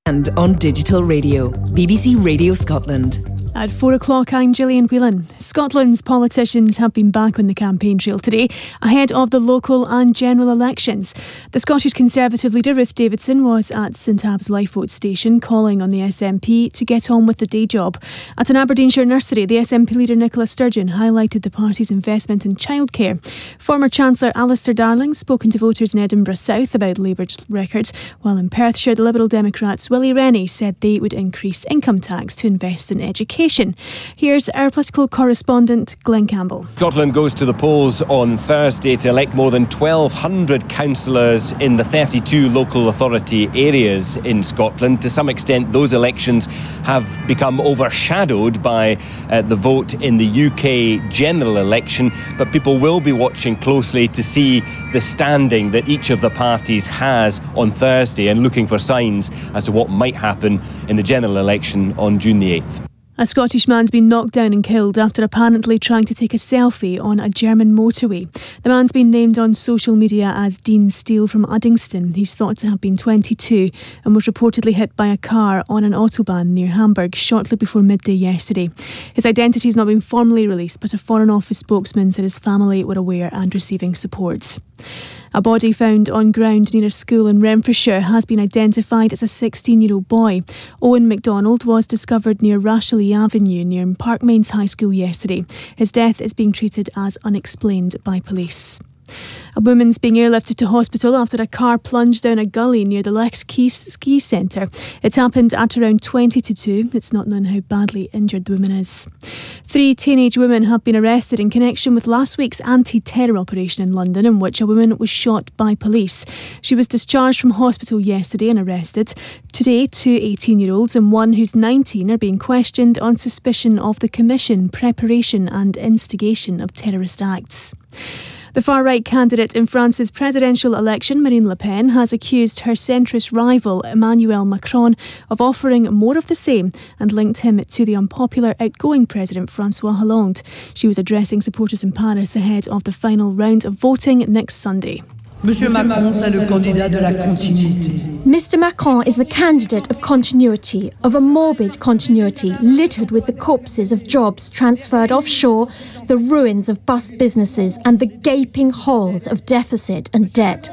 And on digital radio, BBC Radio Scotland. At 4 o'clock, I'm Gillian Whelan. Scotland's politicians have been back on the campaign trail today, ahead of the local and general elections. The Scottish Conservative leader Ruth Davidson was at St Abbs Lifeboat Station calling on the SNP to get on with the day job. At an Aberdeenshire nursery, the SNP leader Nicola Sturgeon highlighted the party's investment in childcare. Former Chancellor Alistair Darling spoken to voters in Edinburgh South about Labour's record, while in Perthshire, the Liberal Democrats' Willie Rennie said they would increase income tax to invest in education. Here's our political correspondent Glenn Campbell. Scotland goes to the polls on Thursday to elect more than 1,200 councillors in the 32 local authority areas in Scotland. To some extent, those elections have become overshadowed by the vote in the UK general election, but people will be watching closely to see the standing that each of the parties has on Thursday and looking for signs as to what might happen in the general election on June the 8th. A Scottish man's been knocked down and killed after apparently trying to take a selfie on a German motorway. The man's been named on social media as Dean Steele from Uddingston. He's thought to have been 22 and was reportedly hit by a car on an autobahn near Hamburg shortly before midday yesterday. His identity has not been formally released, but a Foreign Office spokesman said his family were aware and receiving support. A body found on ground near a school in Renfrewshire has been identified as a 16-year-old boy. Owen MacDonald was discovered near Rashley Avenue near Parkmains High School yesterday. His death is being treated as unexplained by police. A woman's being airlifted to hospital after a car plunged down a gully near the Lex Ski Centre. It happened at around 20 to 2. It's not known how badly injured the woman is. 3 teenage women have been arrested in connection with last week's anti-terror operation in London, in which a woman was shot by police. She was discharged from hospital yesterday and arrested. Today, 2 18-year-olds and one who's 19 are being questioned on suspicion of the commission, preparation and instigation of terrorist acts. The far-right candidate in France's presidential election, Marine Le Pen, has accused her centrist rival, Emmanuel Macron, of offering more of the same and linked him to the unpopular outgoing president François Hollande. She was addressing supporters in Paris ahead of the final round of voting next Sunday. Monsieur Macron, c'est le candidat de la continuité. Mr. Macron is the candidate of continuity, of a morbid continuity littered with the corpses of jobs transferred offshore, the ruins of bust businesses and the gaping holes of deficit and debt.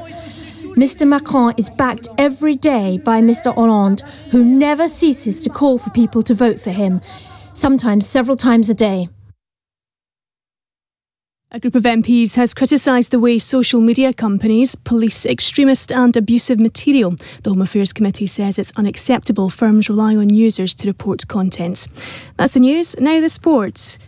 Mr. Macron is backed every day by Mr. Hollande, who never ceases to call for people to vote for him, sometimes several times a day. A group of MPs has criticised the way social media companies police extremist and abusive material. The Home Affairs Committee says it's unacceptable firms rely on users to report content. That's the news. Now the sports.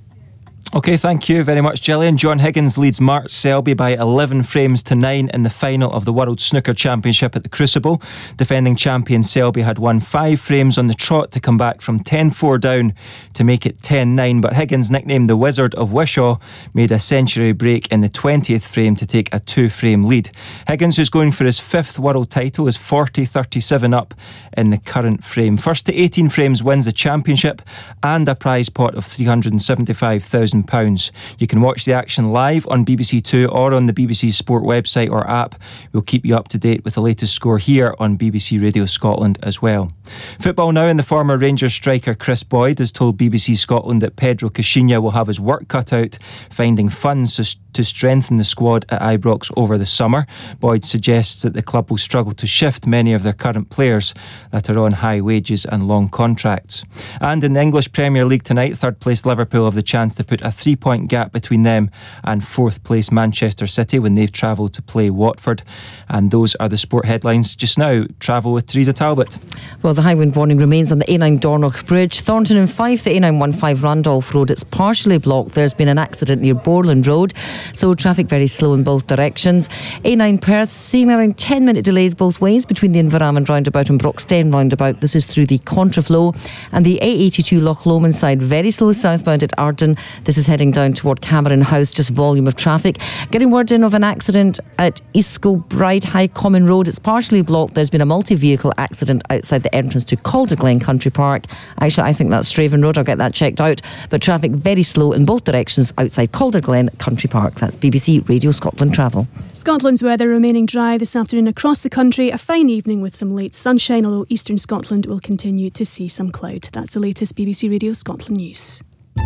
OK, thank you very much, Gillian. John Higgins leads Mark Selby by 11 frames to 9 in the final of the World Snooker Championship at the Crucible. Defending champion Selby had won 5 frames on the trot to come back from 10-4 down to make it 10-9, but Higgins, nicknamed the Wizard of Wishaw, made a century break in the 20th frame to take a 2-frame lead. Higgins, who's going for his 5th world title, is 40-37 up in the current frame. First to 18 frames wins the championship and a prize pot of £375,000. You can watch the action live on BBC Two or on the BBC Sport website or app. We'll keep you up to date with the latest score here on BBC Radio Scotland as well. Football now, and the former Rangers striker Chris Boyd has told BBC Scotland that Pedro Caixinha will have his work cut out finding funds to strengthen the squad at Ibrox over the summer. Boyd suggests that the club will struggle to shift many of their current players that are on high wages and long contracts. And in the English Premier League tonight, third place Liverpool have the chance to put a 3-point gap between them and fourth place Manchester City when they've travelled to play Watford. And those are the sport headlines just now. Travel with Teresa Talbot. Well, the high wind warning remains on the A9 Dornoch Bridge. Thornton and Fife, the A915 Randolph Road, it's partially blocked. There's been an accident near Borland Road, so traffic very slow in both directions. A9 Perth, seeing around 10-minute delays both ways between the Inverarmond roundabout and Broxtane roundabout. This is through the Contraflow. And the A82 Loch Lomond side, very slow southbound at Arden. This is heading down toward Cameron House, just volume of traffic. Getting word in of an accident at Isco Bride High Common Road. It's partially blocked. There's been a multi-vehicle accident outside the entrance to Calderglen Country Park. Actually, I think that's Straven Road. I'll get that checked out. But traffic very slow in both directions outside Calderglen Country Park. Denmark. That's BBC Radio Scotland Travel. Scotland's weather remaining dry this afternoon across the country. A fine evening with some late sunshine, although eastern Scotland will continue to see some cloud. That's the latest BBC Radio Scotland news.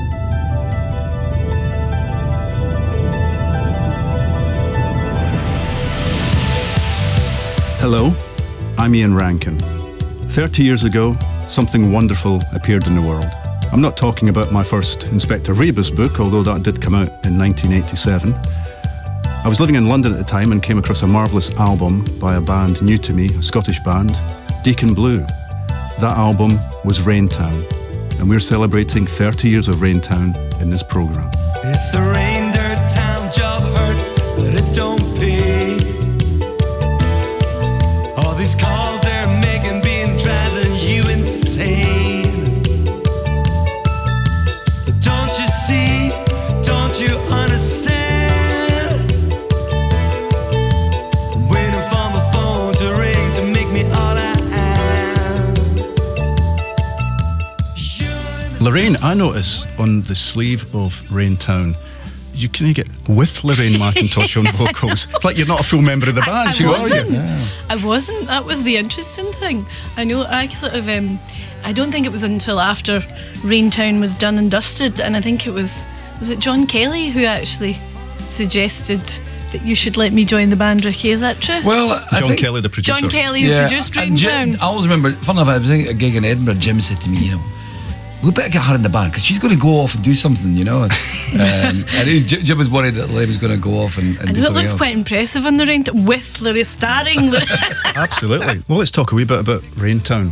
Hello, I'm Ian Rankin. 30 years ago, something wonderful appeared in the world. I'm not talking about my first Inspector Rebus book, although that did come out in 1987. I was living in London at the time and came across a marvellous album by a band new to me, a Scottish band, Deacon Blue. That album was Raintown, and we're celebrating 30 years of Raintown in this programme. It's a rain dirt town, job hurts, but it don't pay. All these calls they're making being driving you insane. But don't you see, don't you understand? Waiting for my phone to ring to make me all I am. Lorraine, I notice on the sleeve of Raintown, you can get with Lorraine McIntosh on vocals. It's like you're not a full member of the band. I wasn't. That was the interesting thing. I know. I don't think it was until after Raintown was done and dusted, and I think it was it John Kelly who actually suggested that you should let me join the band, Ricky. Is that true? Well, John Kelly, the producer. John Kelly, who produced Raintown. I always remember. Fun enough, I was doing a gig in Edinburgh. Jim said to me, you know, we better get her in the band because she's going to go off and do something, you know. And Jim was worried that Lorraine was going to go off and do something else. It looks quite impressive on the Raintown with Lorraine starring. Absolutely. Well, let's talk a wee bit about Raintown.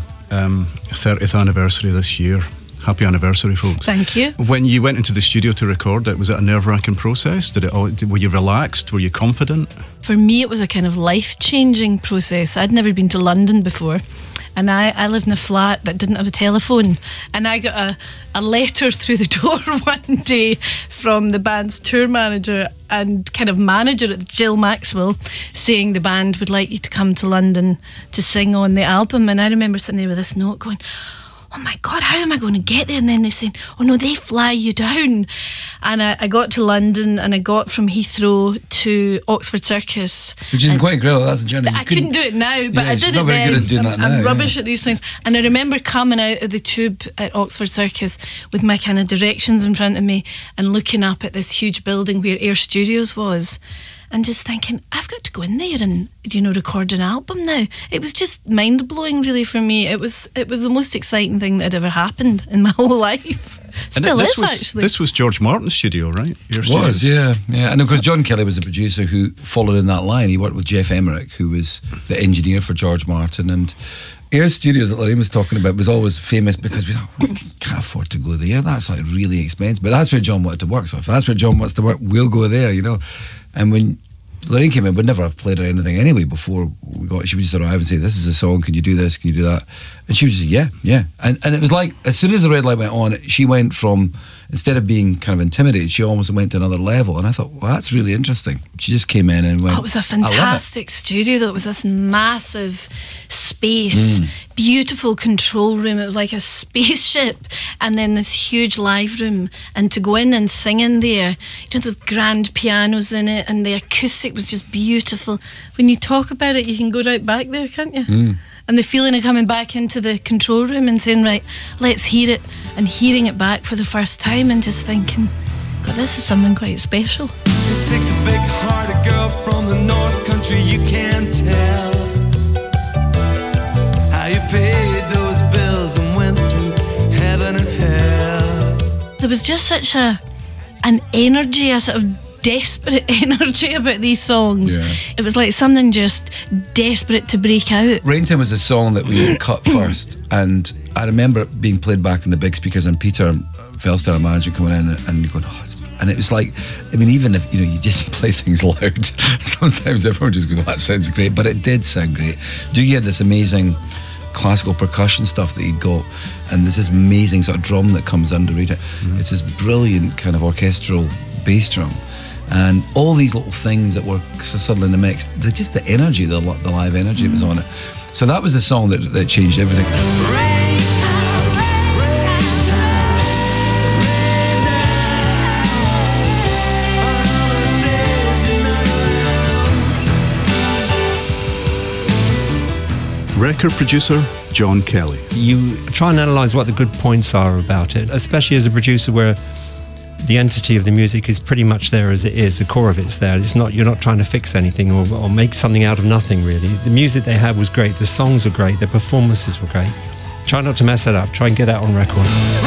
30th anniversary this year. Happy anniversary, folks. Thank you. When you went into the studio to record it, was it a nerve-wracking process? Were you relaxed? Were you confident? For me, it was a kind of life-changing process. I'd never been to London before. And I lived in a flat that didn't have a telephone. And I got a letter through the door one day from the band's tour manager and kind of manager at Jill Maxwell saying the band would like you to come to London to sing on the album. And I remember sitting there with this note going, oh my God, how am I going to get there? And then they saying, oh no, they fly you down. And I got to London and I got from Heathrow to Oxford Circus. Which isn't quite incredible, that's a journey. I couldn't do it now, but I did it then. Very good at doing that now, I'm rubbish at these things. And I remember coming out of the tube at Oxford Circus with my kind of directions in front of me and looking up at this huge building where Air Studios was. And just thinking, I've got to go in there and, you know, record an album now. It was just mind-blowing, really, for me. It was the most exciting thing that had ever happened in my whole life. Still is, actually. This was George Martin's studio, right? It was, yeah. And of course, John Kelly was the producer who followed in that line. He worked with Jeff Emmerich, who was the engineer for George Martin. And Air Studios that Lorraine was talking about was always famous because we thought, we can't afford to go there. That's like really expensive. But that's where John wanted to work. So if that's where John wants to work, we'll go there, you know. And when Lorraine came in, we'd never have played her anything anyway before we got. She would just arrive and say, "This is a song. Can you do this? Can you do that?" And she would just say, "Yeah." And it was like as soon as the red light went on, she went from, instead of being kind of intimidated, she almost went to another level. And I thought, well, that's really interesting. She just came in and went. Oh, it was a fantastic studio, though. It was this massive space, beautiful control room. It was like a spaceship, and then this huge live room. And to go in and sing in there, you know, those grand pianos in it, and the acoustic was just beautiful. When you talk about it, you can go right back there, can't you? And the feeling of coming back into the control room and saying, right, let's hear it, and hearing it back for the first time and just thinking, God, this is something quite special. It takes a big-hearted girl from the North Country, you can tell how you paid those bills and went through heaven and hell. There was just such an energy, a sort of desperate energy about these songs. Yeah. It was like something just desperate to break out. Raintown was a song that we cut first, and I remember it being played back in the big speakers and Peter Felster, our manager, coming in and going, and it was like, I mean, even if, you know, you just play things loud, sometimes everyone just goes, oh, that sounds great, but it did sound great. Doogie had this amazing classical percussion stuff that he'd got, and there's this amazing sort of drum that comes underneath it. It's this brilliant kind of orchestral bass drum. And all these little things that were suddenly in the mix, just the energy, the live energy that was on it. So that was the song that changed everything. Record producer John Kelly. You try and analyse what the good points are about it, especially as a producer where the entity of the music is pretty much there as it is. The core of it's there. It's not, you're not trying to fix anything or make something out of nothing, really. The music they had was great. The songs were great. The performances were great. Try not to mess that up. Try and get that on record.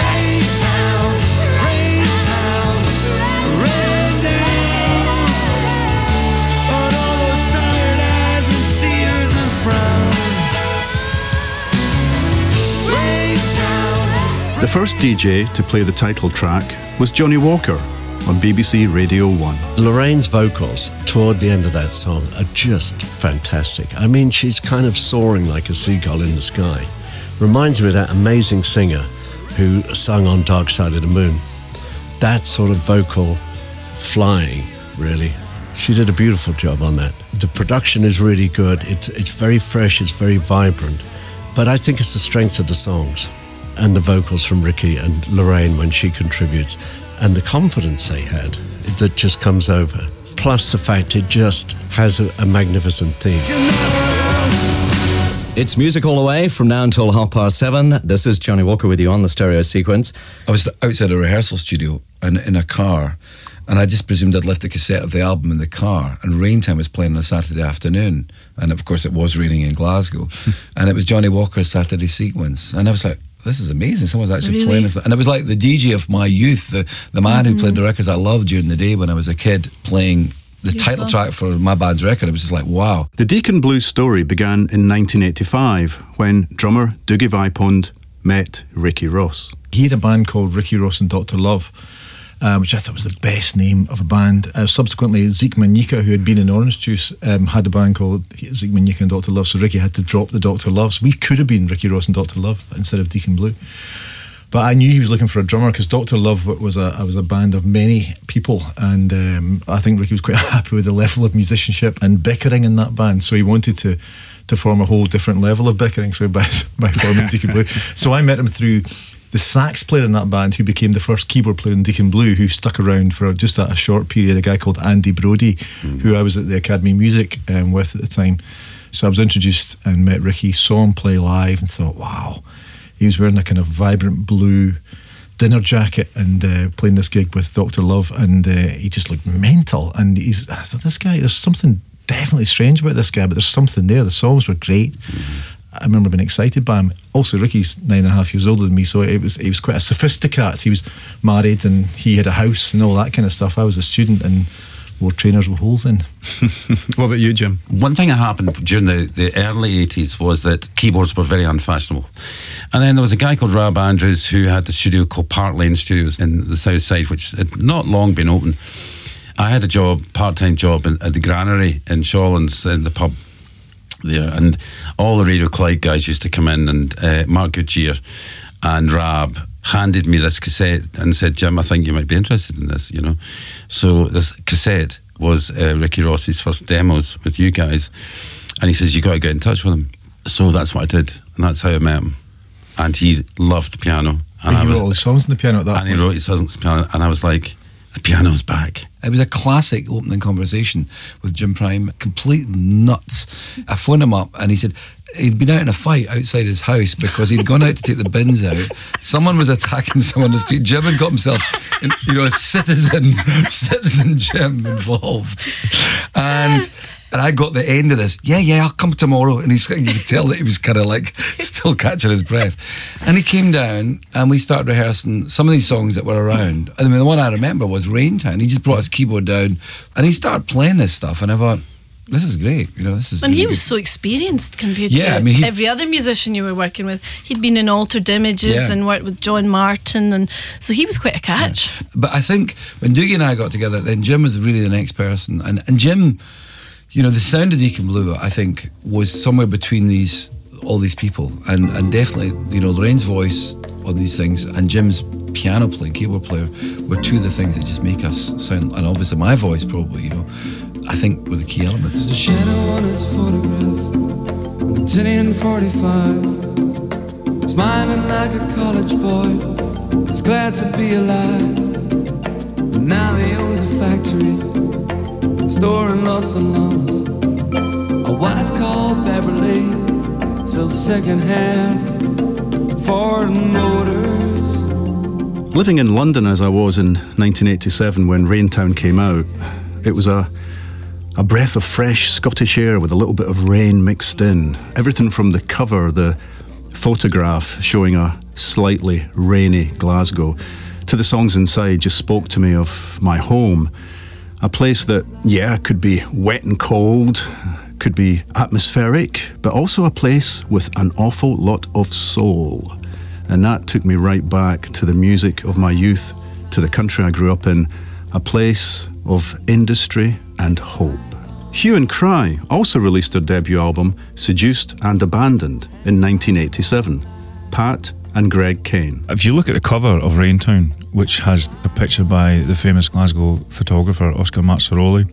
The first DJ to play the title track was Johnny Walker on BBC Radio 1. Lorraine's vocals toward the end of that song are just fantastic. I mean, she's kind of soaring like a seagull in the sky. Reminds me of that amazing singer who sung on Dark Side of the Moon. That sort of vocal flying, really. She did a beautiful job on that. The production is really good. It's very fresh, it's very vibrant. But I think it's the strength of the songs and the vocals from Ricky and Lorraine when she contributes, and the confidence they had that just comes over. Plus the fact it just has a magnificent theme. It's music all the way from now until 7:30. This is Johnny Walker with you on the stereo sequence. I was outside a rehearsal studio and in a car, and I just presumed I'd left the cassette of the album in the car, and Rain Time was playing on a Saturday afternoon, and of course it was raining in Glasgow, and it was Johnny Walker's Saturday sequence, and I was like, this is amazing, someone's actually playing this. And it was like the DJ of my youth, the man who played the records I loved during the day when I was a kid, playing the title track for my band's record. It was just like, wow. The Deacon Blues story began in 1985 when drummer Dougie Vipond met Ricky Ross. He had a band called Ricky Ross and Dr. Love, which I thought was the best name of a band. Subsequently, Zeke Manyika, who had been in Orange Juice, had a band called Zeke Manyika and Dr. Love, so Ricky had to drop the Dr. Love. So we could have been Ricky Ross and Dr. Love instead of Deacon Blue. But I knew he was looking for a drummer because Dr. Love was a band of many people, and I think Ricky was quite happy with the level of musicianship and bickering in that band, so he wanted to form a whole different level of bickering, so by forming Deacon Blue. So I met him through the sax player in that band, who became the first keyboard player in Deacon Blue, who stuck around for just a short period, a guy called Andy Brodie, who I was at the Academy of Music with at the time. So I was introduced and met Ricky, saw him play live and thought, wow, he was wearing a kind of vibrant blue dinner jacket and playing this gig with Dr. Love, and he just looked mental. And I thought, this guy, there's something definitely strange about this guy, but there's something there. The songs were great. I remember being excited by him. Also, Ricky's 9.5 years older than me, so he was quite a sophisticat. He was married and he had a house and all that kind of stuff. I was a student and wore trainers with holes in. What about you, Jim? One thing that happened during the early 80s was that keyboards were very unfashionable. And then there was a guy called Rob Andrews who had a studio called Park Lane Studios in the south side, which had not long been open. I had a part-time job at the Granary in Shawlands, in the pub there, and all the Radio Clyde guys used to come in, and Mark Goodyear and Rab handed me this cassette and said, Jim, I think you might be interested in this, you know. So this cassette was Ricky Ross's first demos with you guys, and he says, you got to get in touch with him. So that's what I did, and that's how I met him. And he loved piano, and he wrote all the songs on the piano at that point. And he wrote his songs on the piano, and I was like, the piano's back. It was a classic opening conversation with Jim Prime. Complete nuts. I phoned him up and he said he'd been out in a fight outside his house because he'd gone out to take the bins out. Someone was attacking someone on the street. Jim had got himself, a citizen Jim involved. And I got the end of this. Yeah, I'll come tomorrow. And you could tell that he was kind of like still catching his breath. And he came down and we started rehearsing some of these songs that were around. And the one I remember was Rain Town. He just brought his keyboard down and he started playing this stuff. And I thought, this is great. This is. And really he was good. so experienced compared to every other musician you were working with. He'd been in Altered Images and worked with John Martin, and so he was quite a catch. Yeah. But I think when Dougie and I got together, then Jim was really the next person. And Jim, the sound of Deacon Blue, I think, was somewhere between all these people, and definitely, Lorraine's voice on these things and Jim's piano playing, keyboard player, were two of the things that just make us sound, and obviously my voice probably, I think were the key elements. There's a shadow on his photograph, a tin 45, smiling like a college boy, he's glad to be alive. And now he owns a factory, storing lost and lost. A wife called Beverly, so sell second-hand Ford Motors. Living in London as I was in 1987 when Raintown came out, it was a breath of fresh Scottish air with a little bit of rain mixed in. Everything from the cover, the photograph showing a slightly rainy Glasgow, to the songs inside just spoke to me of my home. A place that, could be wet and cold, could be atmospheric, but also a place with an awful lot of soul. And that took me right back to the music of my youth, to the country I grew up in, a place of industry and hope. Hue and Cry also released their debut album, Seduced and Abandoned, in 1987. Pat and Greg Kane. If you look at the cover of Raintown, which has a picture by the famous Glasgow photographer Oscar Mazzaroli,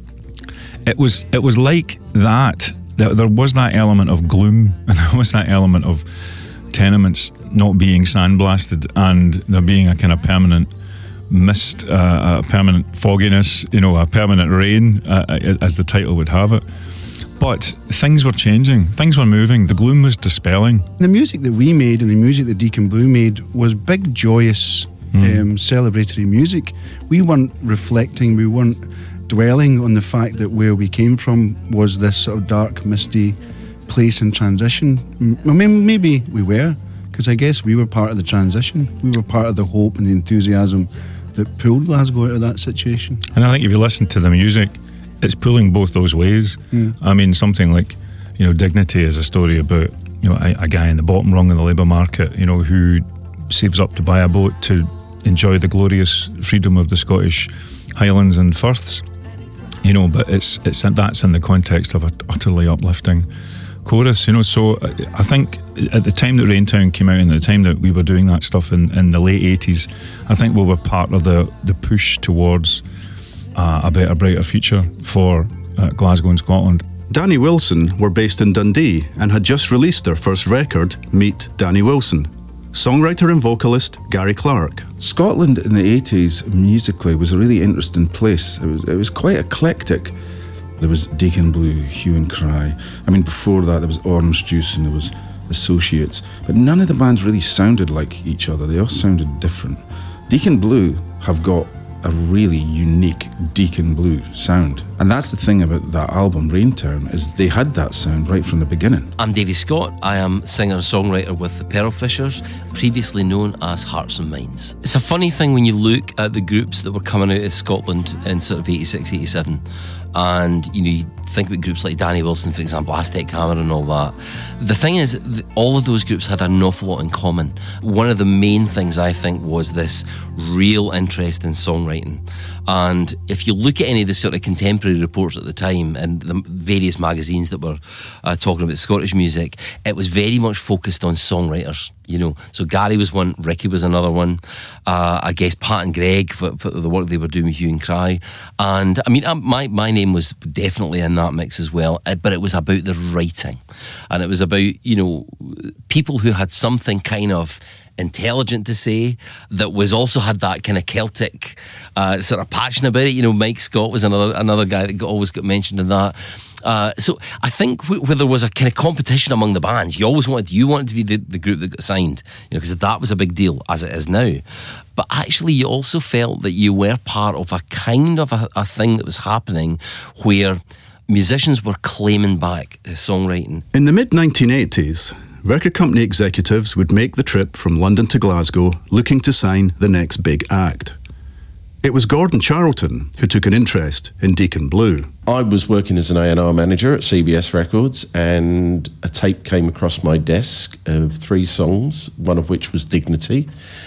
it was like that. There was that element of gloom, and there was that element of tenements not being sandblasted, and there being a kind of permanent mist, a permanent fogginess, a permanent rain, as the title would have it. But things were changing, things were moving, the gloom was dispelling. The music that we made and the music that Deacon Blue made was big, joyous, celebratory music. We weren't reflecting, we weren't dwelling on the fact that where we came from was this sort of dark, misty place in transition. I mean, maybe we were, because I guess we were part of the transition. We were part of the hope and the enthusiasm that pulled Glasgow out of that situation. And I think if you listen to the music, it's pulling both those ways. I mean, something like, Dignity is a story about, a guy in the bottom rung of the labour market, who saves up to buy a boat to enjoy the glorious freedom of the Scottish Highlands and Firths. But that's in the context of an utterly uplifting chorus, so I think at the time that Raintown came out and at the time that we were doing that stuff in the late 80s, I think we were part of the push towards a better, brighter future for Glasgow and Scotland. Danny Wilson were based in Dundee and had just released their first record, Meet Danny Wilson. Songwriter and vocalist Gary Clark. Scotland in the 80s musically was a really interesting place. It was quite eclectic. There was Deacon Blue, Hue and Cry. I mean, before that there was Orange Juice and there was Associates. But none of the bands really sounded like each other. They all sounded different. Deacon Blue have got a really unique Deacon Blue sound. And that's the thing about that album, Raintown, is they had that sound right from the beginning. I'm Davy Scott. I am singer and songwriter with the Pearl Fishers, previously known as Hearts and Minds. It's a funny thing when you look at the groups that were coming out of Scotland in sort of 86, 87, and you think about groups like Danny Wilson, for example, Aztec Hammer and all that. The thing is, all of those groups had an awful lot in common. One of the main things, I think, was this real interest in songwriting. And if you look at any of the sort of contemporary reports at the time and the various magazines that were talking about Scottish music, it was very much focused on songwriters, So Gary was one, Ricky was another one. I guess Pat and Greg for the work they were doing with Hue and Cry. And I mean, my name was definitely in that mix as well, but it was about the writing. And it was about, people who had something kind of intelligent to say that was also had that kind of Celtic sort of passion about it. Mike Scott was another guy that always got mentioned in that. So I think where there was a kind of competition among the bands, you wanted to be the group that got signed, because that was a big deal, as it is now. But actually you also felt that you were part of a kind of a thing that was happening where musicians were claiming back songwriting. In the mid-1980s, record company executives would make the trip from London to Glasgow looking to sign the next big act. It was Gordon Charlton who took an interest in Deacon Blue. I was working as an A&R manager at CBS Records, and a tape came across my desk of 3 songs, one of which was Dignity,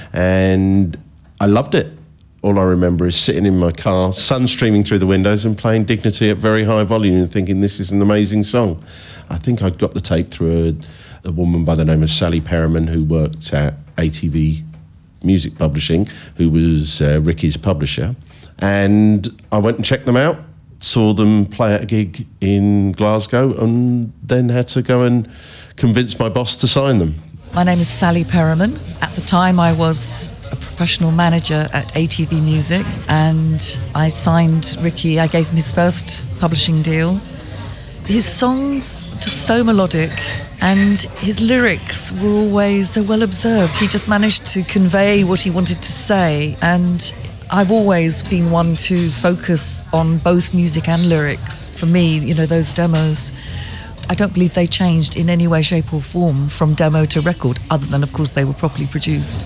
and I loved it. All I remember is sitting in my car, sun streaming through the windows, and playing Dignity at very high volume and thinking, this is an amazing song. I think I'd got the tape through a woman by the name of Sally Perriman, who worked at ATV Music Publishing, who was Ricky's publisher. And I went and checked them out, saw them play at a gig in Glasgow, and then had to go and convince my boss to sign them. My name is Sally Perriman. At the time I was a professional manager at ATV Music, and I signed Ricky. I gave him his first publishing deal. His songs are just so melodic And his lyrics were always so well observed. He just managed to convey what he wanted to say. And I've always been one to focus on both music and lyrics. For me, those demos, I don't believe they changed in any way, shape or form from demo to record, other than, of course, they were properly produced.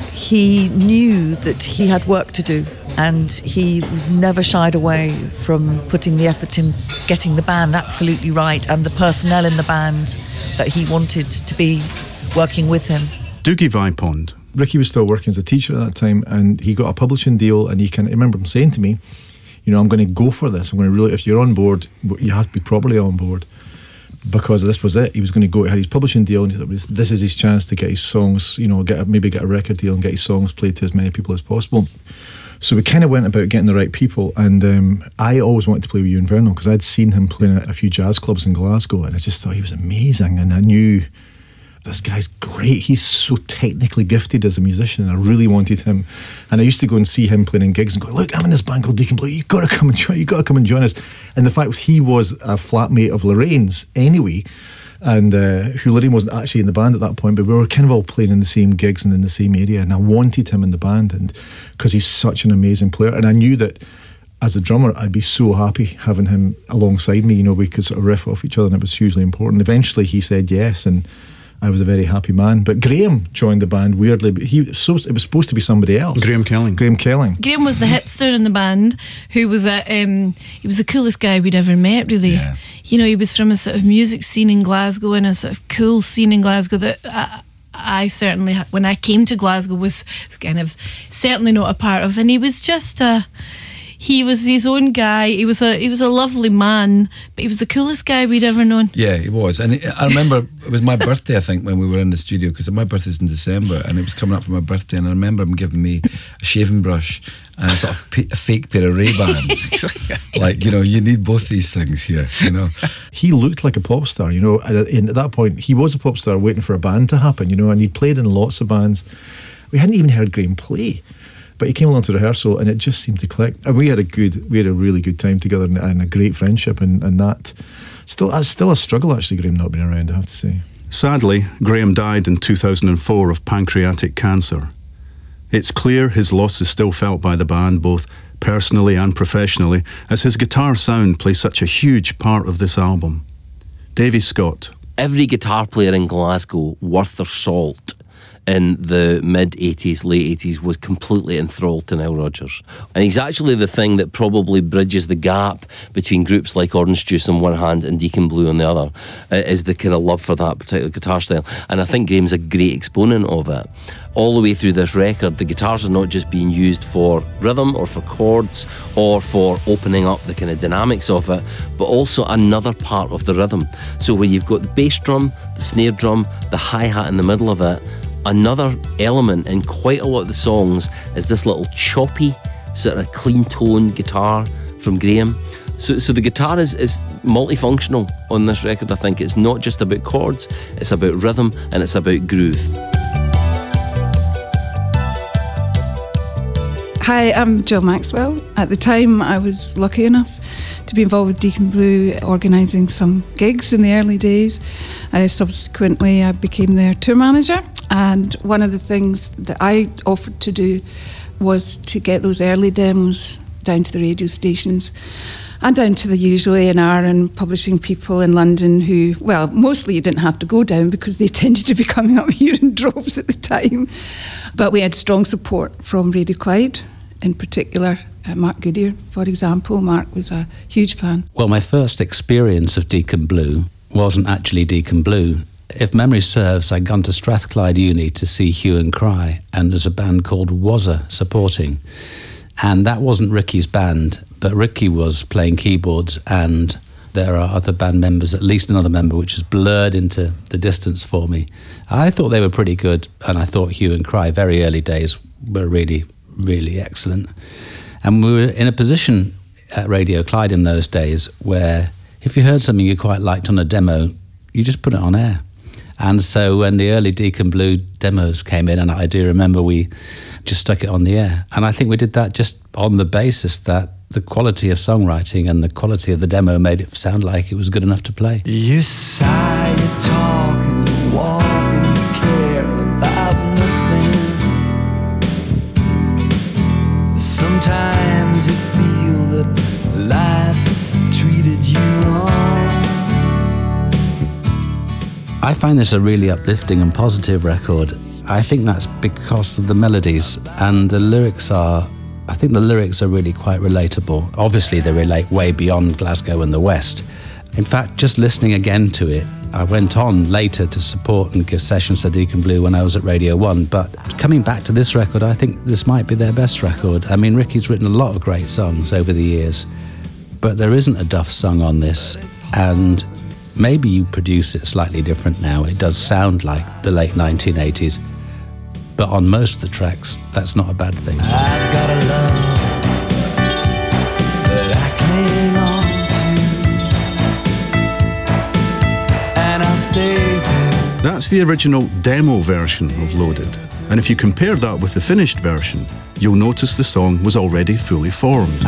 He knew that he had work to do, and he was never shied away from putting the effort in getting the band absolutely right and the personnel in the band that he wanted to be working with him. Doogie Vipond. Ricky was still working as a teacher at that time, and he got a publishing deal, and I remember him saying to me, I'm going to go for this. I'm going to really, if you're on board, you have to be properly on board. Because this was it. He was going to go, he had his publishing deal, and this is his chance to get his songs, maybe get a record deal and get his songs played to as many people as possible. So we kind of went about getting the right people, and I always wanted to play with Ewan Vernal because I'd seen him playing at a few jazz clubs in Glasgow, and I just thought he was amazing, and I knew this guy's great. He's so technically gifted as a musician, and I really wanted him. And I used to go and see him playing in gigs and go, look, I'm in this band called Deacon Blue. You've got to come and join us. And the fact was, he was a flatmate of Lorraine's anyway, and who Lorraine wasn't actually in the band at that point, but we were kind of all playing in the same gigs and in the same area. And I wanted him in the band, and because he's such an amazing player. And I knew that as a drummer, I'd be so happy having him alongside me. We could sort of riff off each other, and it was hugely important. Eventually, he said yes, and I was a very happy man. But Graham joined the band weirdly, but it was supposed to be somebody else. Graham Kelling. Graham was the hipster in the band, who was he was the coolest guy we'd ever met, really. Yeah. He was from a sort of music scene in Glasgow, and a sort of cool scene in Glasgow that I certainly, when I came to Glasgow, was kind of certainly not a part of. And he was just he was his own guy. He was a lovely man, but he was the coolest guy we'd ever known. Yeah, he was. And I remember it was my birthday, I think, when we were in the studio, because my birthday's in December, and it was coming up for my birthday, and I remember him giving me a shaving brush and a fake pair of Ray-Bans. You need both these things here, He looked like a pop star, and at that point, he was a pop star waiting for a band to happen, and he'd played in lots of bands. We hadn't even heard Graham play. But he came along to rehearsal, and it just seemed to click. And we had a really good time together, and a great friendship. And that's still a struggle, actually, Graham not being around, I have to say. Sadly, Graham died in 2004 of pancreatic cancer. It's clear his loss is still felt by the band, both personally and professionally, as his guitar sound plays such a huge part of this album. Davy Scott. Every guitar player in Glasgow worth their salt in the mid-80s, late 80s, was completely enthralled to Nile Rodgers. And he's actually the thing that probably bridges the gap between groups like Orange Juice on one hand and Deacon Blue on the other, is the kind of love for that particular guitar style. And I think Graham's a great exponent of it. All the way through this record, the guitars are not just being used for rhythm or for chords or for opening up the kind of dynamics of it, but also another part of the rhythm. So when you've got the bass drum, the snare drum, the hi-hat in the middle of it, another element in quite a lot of the songs is this little choppy, sort of clean-toned guitar from Graham. So the guitar is multifunctional on this record, I think. It's not just about chords, it's about rhythm, and it's about groove. Hi, I'm Jill Maxwell. At the time, I was lucky enough to be involved with Deacon Blue, organising some gigs in the early days. Subsequently, I became their tour manager, and one of the things that I offered to do was to get those early demos down to the radio stations and down to the usual A&R and publishing people in London who, well, mostly you didn't have to go down because they tended to be coming up here in droves at the time. But we had strong support from Radio Clyde, in particular, Mark Goodyear, for example. Mark was a huge fan. Well, my first experience of Deacon Blue wasn't actually Deacon Blue. If memory serves, I'd gone to Strathclyde Uni to see Hue and Cry, and there's a band called Wazza supporting. And that wasn't Ricky's band, but Ricky was playing keyboards, and there are other band members, at least another member, which is blurred into the distance for me. I thought they were pretty good, and I thought Hue and Cry, very early days, were really, really excellent. And we were in a position at Radio Clyde in those days where if you heard something you quite liked on a demo, you just put it on air. And so when the early Deacon Blue demos came in, and I do remember we just stuck it on the air. And I think we did that just on the basis that the quality of songwriting and the quality of the demo made it sound like it was good enough to play. You sigh, you talk, I find this a really uplifting and positive record. I think that's because of the melodies, and the lyrics are really quite relatable. Obviously, they relate way beyond Glasgow and the West. In fact, just listening again to it, I went on later to support and give sessions to Deacon Blue when I was at Radio 1, but coming back to this record, I think this might be their best record. I mean, Ricky's written a lot of great songs over the years, but there isn't a Duff song on this, and maybe you produce it slightly different now. It does sound like the late 1980s, but on most of the tracks, that's not a bad thing. I've got a love that I cling on to, and I'll stay there. That's the original demo version of Loaded. And if you compare that with the finished version, you'll notice the song was already fully formed.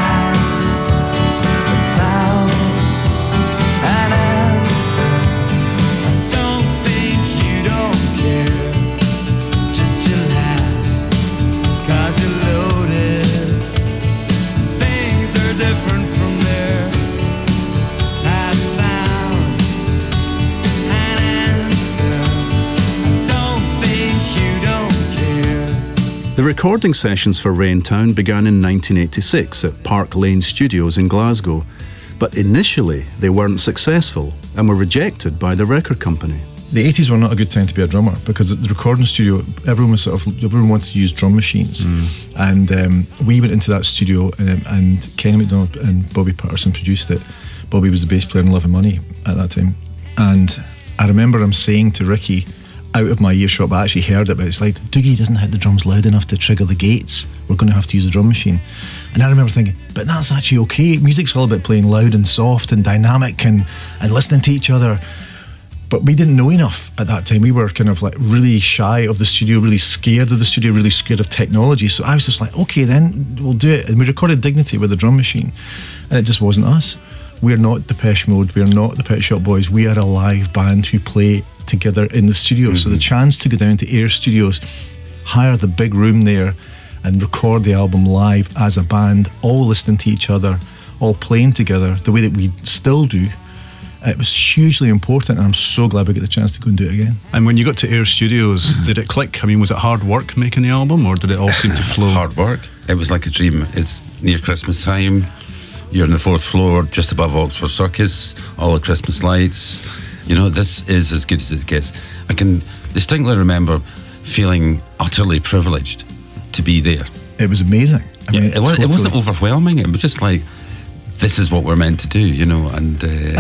The recording sessions for Raintown began in 1986 at Park Lane Studios in Glasgow, but initially they weren't successful and were rejected by the record company. The 80s were not a good time to be a drummer, because at the recording studio, everyone wanted to use drum machines. And we went into that studio, and Kenny MacDonald and Bobby Patterson produced it. Bobby was the bass player in Love and Money at that time. And I remember him saying to Ricky, out of my earshot, but I actually heard it, but it's like, Dougie doesn't hit the drums loud enough to trigger the gates. We're going to have to use a drum machine. And I remember thinking, but that's actually okay. Music's all about playing loud and soft and dynamic and listening to each other. But we didn't know enough at that time. We were kind of like really shy of the studio, really scared of the studio, really scared of technology. So I was just like, okay, then we'll do it. And we recorded Dignity with a drum machine, and it just wasn't us. We're not Depeche Mode. We're not the Pet Shop Boys. We are a live band who play together in the studio. So the chance to go down to Air Studios, hire the big room there and record the album live as a band, all listening to each other, all playing together the way that we still do, it was hugely important, and I'm so glad we got the chance to go and do it again. And when you got to Air Studios, did it click? I mean, was it hard work making the album, or did it all seem to flow? Hard work. It was like a dream. It's near Christmas time. You're on the 4th floor, just above Oxford Circus, all the Christmas lights. You know, this is as good as it gets. I can distinctly remember feeling utterly privileged to be there. It was amazing. I mean, it wasn't overwhelming. It was just like, this is what we're meant to do, you know, and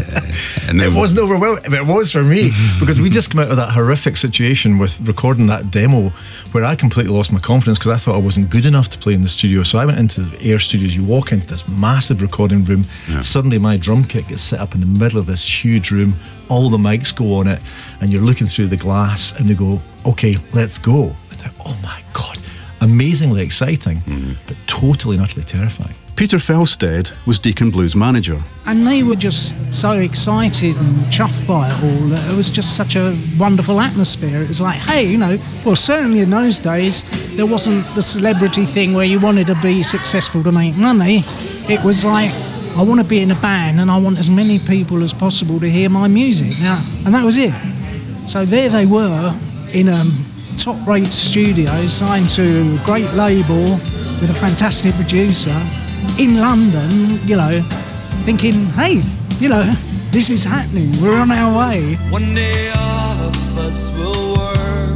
it wasn't overwhelming. It was for me, because we just came out of that horrific situation with recording that demo where I completely lost my confidence because I thought I wasn't good enough to play in the studio. So I went into the Air Studios. You walk into this massive recording room, suddenly my drum kit gets set up in the middle of this huge room, all the mics go on it, and you're looking through the glass and they go, okay, let's go. I thought, oh my God, amazingly exciting, but totally and utterly terrifying. Peter Felsted was Deacon Blue's manager. And they were just so excited and chuffed by it all. It was just such a wonderful atmosphere. It was like, hey, you know, well, certainly in those days, there wasn't the celebrity thing where you wanted to be successful to make money. It was like, I want to be in a band and I want as many people as possible to hear my music. Now, and that was it. So there they were in a top-rate studio, signed to a great label with a fantastic producer in London, you know, thinking, hey, you know, this is happening. We're on our way. One day all of us will work.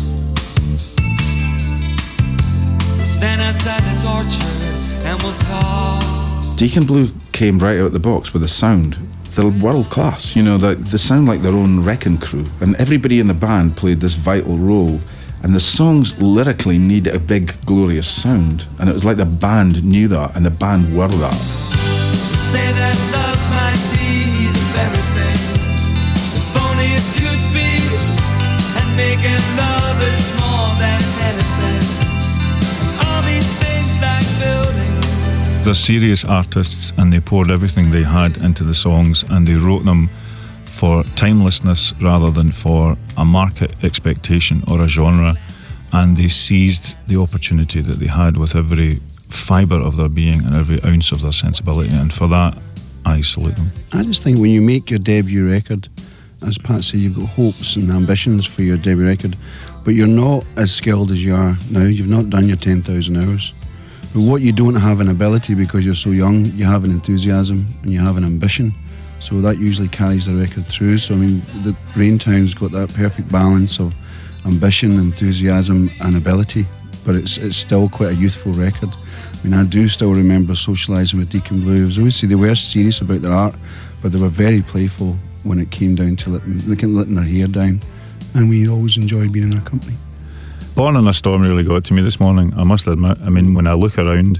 We'll stand outside this orchard and we'll talk. Deacon Blue came right out of the box with a sound. They're world class, you know, they sound like their own wrecking crew, and everybody in the band played this vital role, and the songs lyrically need a big glorious sound, and it was like the band knew that and the band were that. Say that love might be the very thing, if only it could be, and making love is more than anything, all these things like buildings. They're serious artists, and they poured everything they had into the songs, and they wrote them for timelessness rather than for a market expectation or a genre, and they seized the opportunity that they had with every fibre of their being and every ounce of their sensibility, and for that I salute them. I just think when you make your debut record, as Pat said, you've got hopes and ambitions for your debut record, but you're not as skilled as you are now. You've not done your 10,000 hours. But what you don't have an ability because you're so young, you have an enthusiasm and you have an ambition. So that usually carries the record through. So I mean, the Raintown's got that perfect balance of ambition, enthusiasm and ability, but it's still quite a youthful record. I mean, I do still remember socialising with Deacon Blue. I was always say they were serious about their art, but they were very playful when it came down to letting their hair down, and we always enjoyed being in their company. Born in a Storm really got to me this morning, I must admit. I mean, when I look around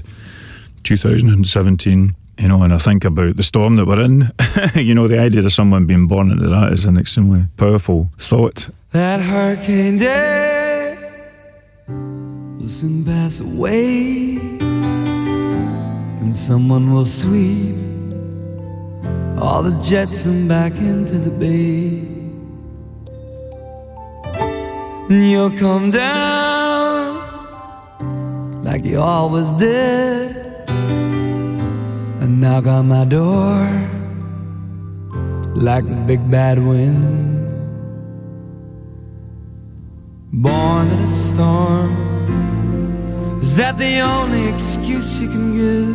2017, you know, and I think about the storm that we're in, you know, the idea of someone being born into that is an extremely powerful thought. That hurricane day will soon pass away, and someone will sweep all the jetsam back into the bay. And you'll come down like you always did and knock on my door like the big bad wind. Born in a storm, is that the only excuse you can give?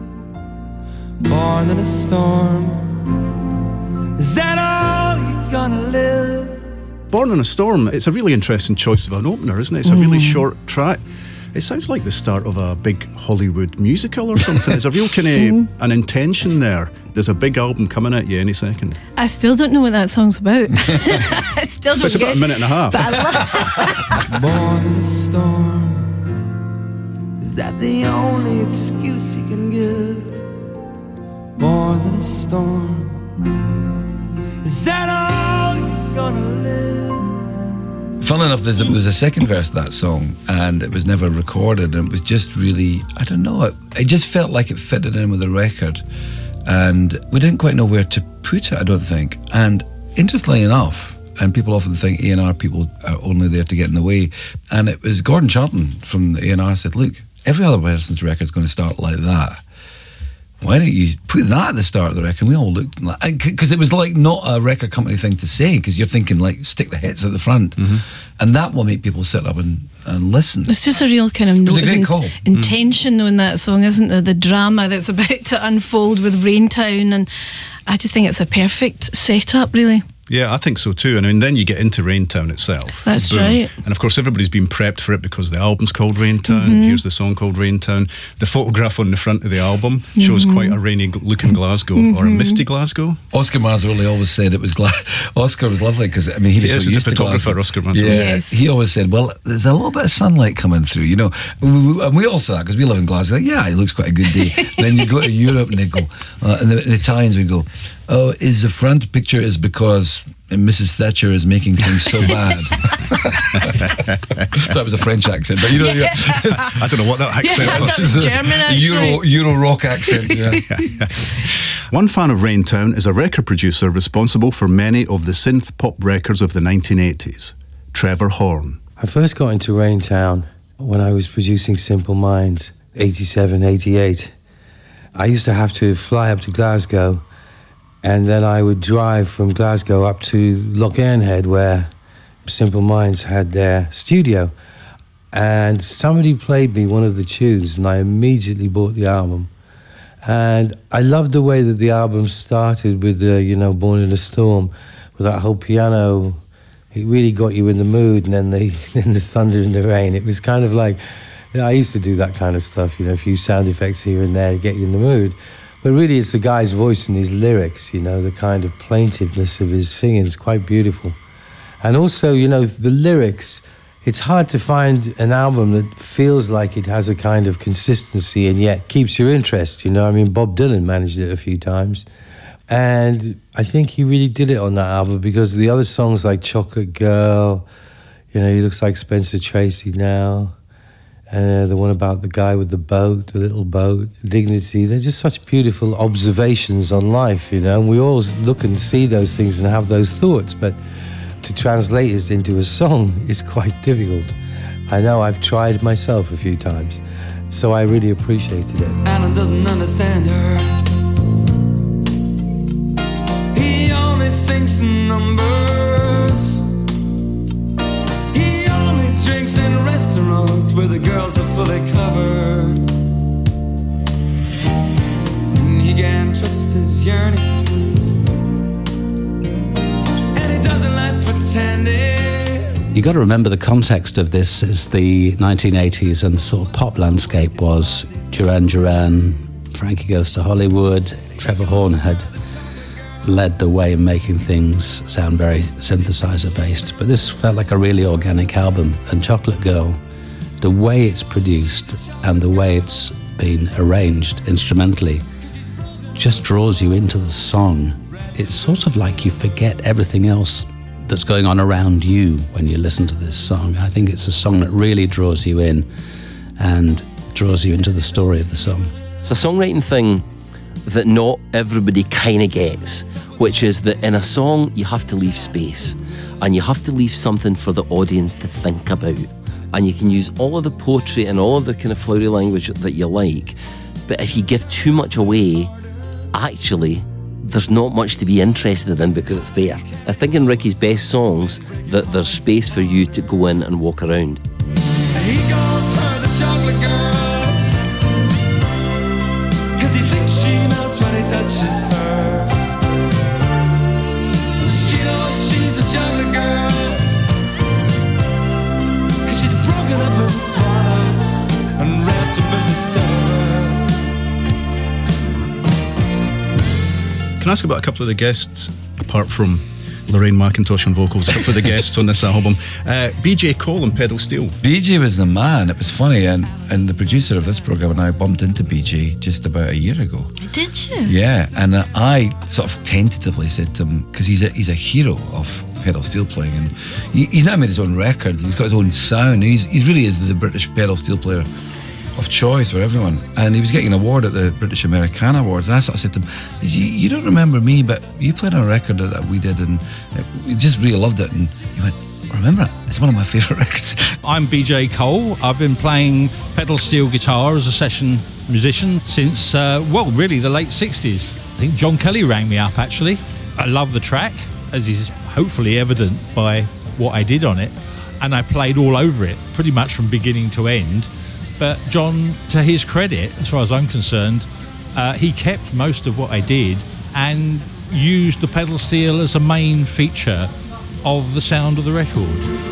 Born in a storm, is that all you're gonna live? Born in a Storm, it's a really interesting choice of an opener, isn't it? It's a really short track. It sounds like the start of a big Hollywood musical or something. It's a real kind of an intention there. There's a big album coming at you any second. I still don't know what that song's about. I still don't It's about a minute and a half. Born in a storm, is that the only excuse you can give? Born in a storm, is that all you're gonna live? Funnily enough, there was a second verse to that song, and it was never recorded, and it was just really, I don't know, it just felt like it fitted in with the record, and we didn't quite know where to put it, I don't think. And interestingly enough, and people often think A&R people are only there to get in the way, and it was Gordon Charlton from the A&R said, look, every other person's record is going to start like that. Why don't you put that at the start of the record? And we all looked like, because it was like not a record company thing to say, because you're thinking like stick the hits at the front, and that will make people sit up and listen. It's just a real kind of note of intention though in that song, isn't there? The drama that's about to unfold with Raintown, and I just think it's a perfect setup, really. Yeah, I think so too. And I mean, then you get into Raintown itself. That's right. And of course, everybody's been prepped for it because the album's called Raintown. Here's the song called Raintown. The photograph on the front of the album shows quite a rainy look in Glasgow or a misty Glasgow. Oscar Mazzaroli always said it was Oscar was lovely because I mean he was so used a photographer, to Oscar Mazzaroli. Yeah, Yes. he always said, well, there's a little bit of sunlight coming through, you know. And we all saw that because we live in Glasgow. Like, yeah, it looks quite a good day. And then you go to Europe and they go, and the Italians would go, oh, is the front picture is because Mrs. Thatcher is making things so bad. So that was a French accent, but you know, I don't know what that accent was. That was German, actually. Euro rock accent. Yeah. One fan of Raintown is a record producer responsible for many of the synth pop records of the 1980s, Trevor Horn. I first got into Raintown when I was producing Simple Minds, 87, 88. I used to have to fly up to Glasgow, and then I would drive from Glasgow up to Loch Ernhead, where Simple Minds had their studio. And somebody played me one of the tunes, and I immediately bought the album. And I loved the way that the album started with, Born in a Storm, with that whole piano. It really got you in the mood, and then the thunder and the rain. It was kind of like, I used to do that kind of stuff, a few sound effects here and there to get you in the mood. But really, it's the guy's voice and his lyrics, the kind of plaintiveness of his singing is quite beautiful. And also, the lyrics, it's hard to find an album that feels like it has a kind of consistency and yet keeps your interest, Bob Dylan managed it a few times. And I think he really did it on that album because the other songs like Chocolate Girl, he looks like Spencer Tracy now. The one about the guy with the boat, the little boat, Dignity, they're just such beautiful observations on life, and we always look and see those things and have those thoughts, but to translate it into a song is quite difficult. I know I've tried myself a few times, so I really appreciated it. Alan doesn't understand her. He only thinks in numbers. You got to remember the context of this is the 1980s, and the sort of pop landscape was Duran Duran, Frankie Goes to Hollywood. Trevor Horn had led the way in making things sound very synthesizer based, but this felt like a really organic album. And Chocolate Girl, the way it's produced and the way it's been arranged instrumentally, just draws you into the song. It's sort of like you forget everything else that's going on around you when you listen to this song. I think it's a song that really draws you in and draws you into the story of the song. It's a songwriting thing that not everybody kind of gets, which is that in a song you have to leave space and you have to leave something for the audience to think about, and you can use all of the poetry and all of the kind of flowery language that you like, but if you give too much away, actually there's not much to be interested in because it's there. I think in Ricky's best songs that there's space for you to go in and walk around. He calls her the chocolate girl, 'cause he thinks she melts when he touches her. She knows she's a chocolate girl, 'cause she's broken up and swallowed and wrapped in bits of silver. Can I ask about a couple of the guests, apart from Lorraine McIntosh on vocals, a couple of the guests on this album? BJ Cole and Pedal Steel. BJ was the man. It was funny, and the producer of this programme and I bumped into BJ just about a year ago. Did you? Yeah, and I sort of tentatively said to him, because he's a hero of pedal steel playing, and he's now made his own records, and he's got his own sound, and he really is the British pedal steel player of choice for everyone. And he was getting an award at the British Americana Awards, and I sort of said to him, you don't remember me, but you played on a record that we did, and we just really loved it. And he went, I remember it, it's one of my favourite records. I'm BJ Cole. I've been playing pedal steel guitar as a session musician since, really the late 60s. I think John Kelly rang me up, actually. I love the track, as is hopefully evident by what I did on it, and I played all over it, pretty much from beginning to end. But John, to his credit, as far as I'm concerned, he kept most of what I did and used the pedal steel as a main feature of the sound of the record.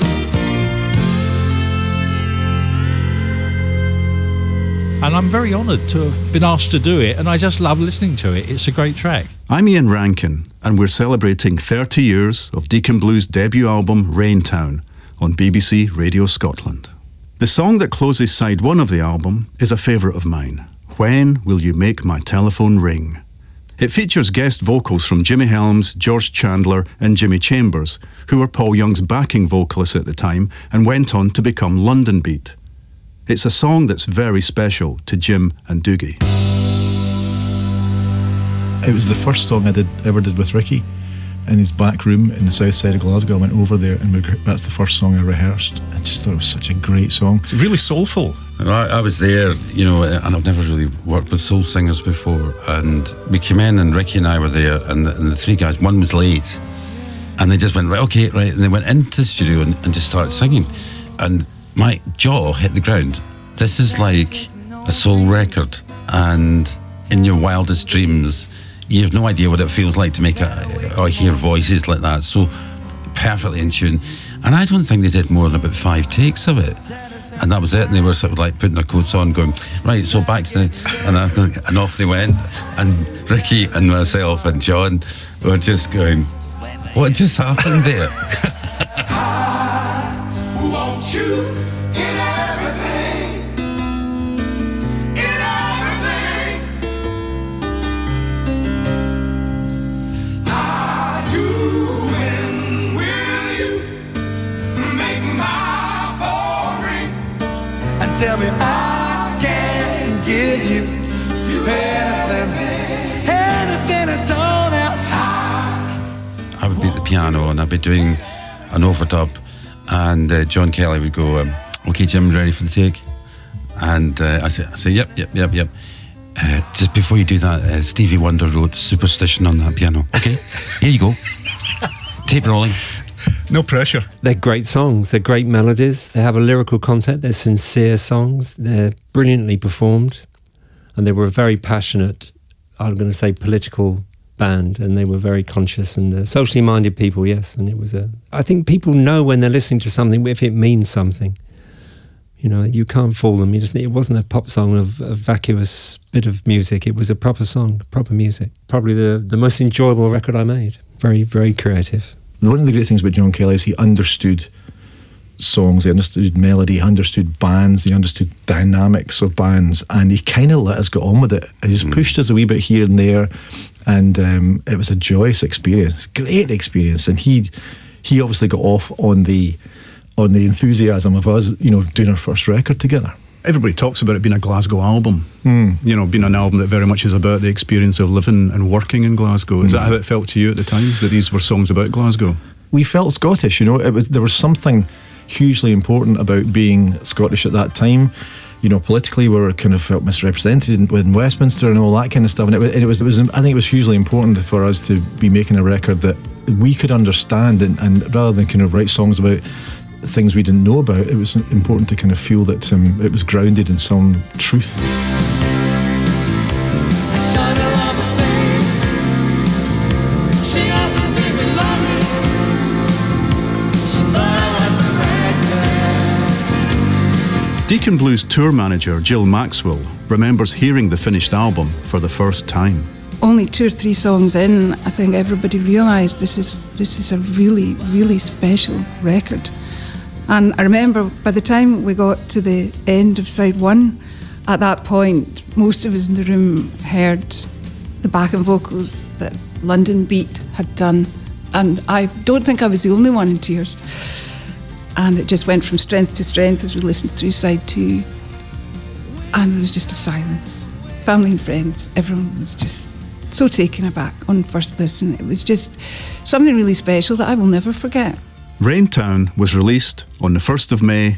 And I'm very honoured to have been asked to do it, and I just love listening to it. It's a great track. I'm Ian Rankin, and we're celebrating 30 years of Deacon Blue's debut album, Raintown, on BBC Radio Scotland. The song that closes side one of the album is a favourite of mine, When Will You Make My Telephone Ring? It features guest vocals from Jimmy Helms, George Chandler and Jimmy Chambers, who were Paul Young's backing vocalists at the time and went on to become London Beat. It's a song that's very special to Jim and Doogie. It was the first song I ever did with Ricky. In his back room in the south side of Glasgow, I went over there and that's the first song I rehearsed. I just thought it was such a great song. It's really soulful. I was there, and I've never really worked with soul singers before. And we came in, and Ricky and I were there, and the three guys, one was late, and they just went, right, okay, right, and they went into the studio and just started singing. And my jaw hit the ground. This is like a soul record, and in your wildest dreams, you have no idea what it feels like to make or hear voices like that, so perfectly in tune. And I don't think they did more than about 5 takes of it, and that was it. And they were sort of like putting their coats on, going, right, so back to the, and off they went. And Ricky and myself and John were just going, what just happened there? I want you. Tell me I can give you anything at all now. I would be at the piano and I'd be doing an overdub, and John Kelly would go, okay, Jim, ready for the take? And I say, yep. Just before you do that, Stevie Wonder wrote Superstition on that piano. Okay, here you go. Tape rolling. No pressure. They're great songs. They're great melodies. They have a lyrical content. They're sincere songs. They're brilliantly performed. And they were very passionate, I'm going to say, political band, and they were very conscious and socially minded people, yes. And it was I think people know when they're listening to something if it means something. You know, you can't fool them. It wasn't a pop song of a vacuous bit of music. It was a proper song, proper music. Probably the most enjoyable record I made. Very, very creative. One of the great things about John Kelly is he understood songs, he understood melody, he understood bands, he understood dynamics of bands, and he kind of let us get on with it. He just pushed us a wee bit here and there, and it was a joyous experience, great experience. And he obviously got off on the enthusiasm of us, you know, doing our first record together. Everybody talks about it being a Glasgow album, you know, being an album that very much is about the experience of living and working in Glasgow. Is that how it felt to you at the time, that these were songs about Glasgow? We felt Scottish, you know. There was something hugely important about being Scottish at that time. You know, politically we were kind of felt misrepresented in Westminster and all that kind of stuff. And it was I think it was hugely important for us to be making a record that we could understand, and rather than kind of write songs about things we didn't know about, it was important to kind of feel that it was grounded in some truth. Deacon Blue's tour manager, Jill Maxwell, remembers hearing the finished album for the first time. Only 2 or 3 songs in, I think everybody realised this is a really, really special record. And I remember by the time we got to the end of side 1, at that point, most of us in the room heard the backing vocals that London Beat had done. And I don't think I was the only one in tears. And it just went from strength to strength as we listened through side 2. And there was just a silence. Family and friends, everyone was just so taken aback on first listen. It was just something really special that I will never forget. Raintown was released on the 1st of May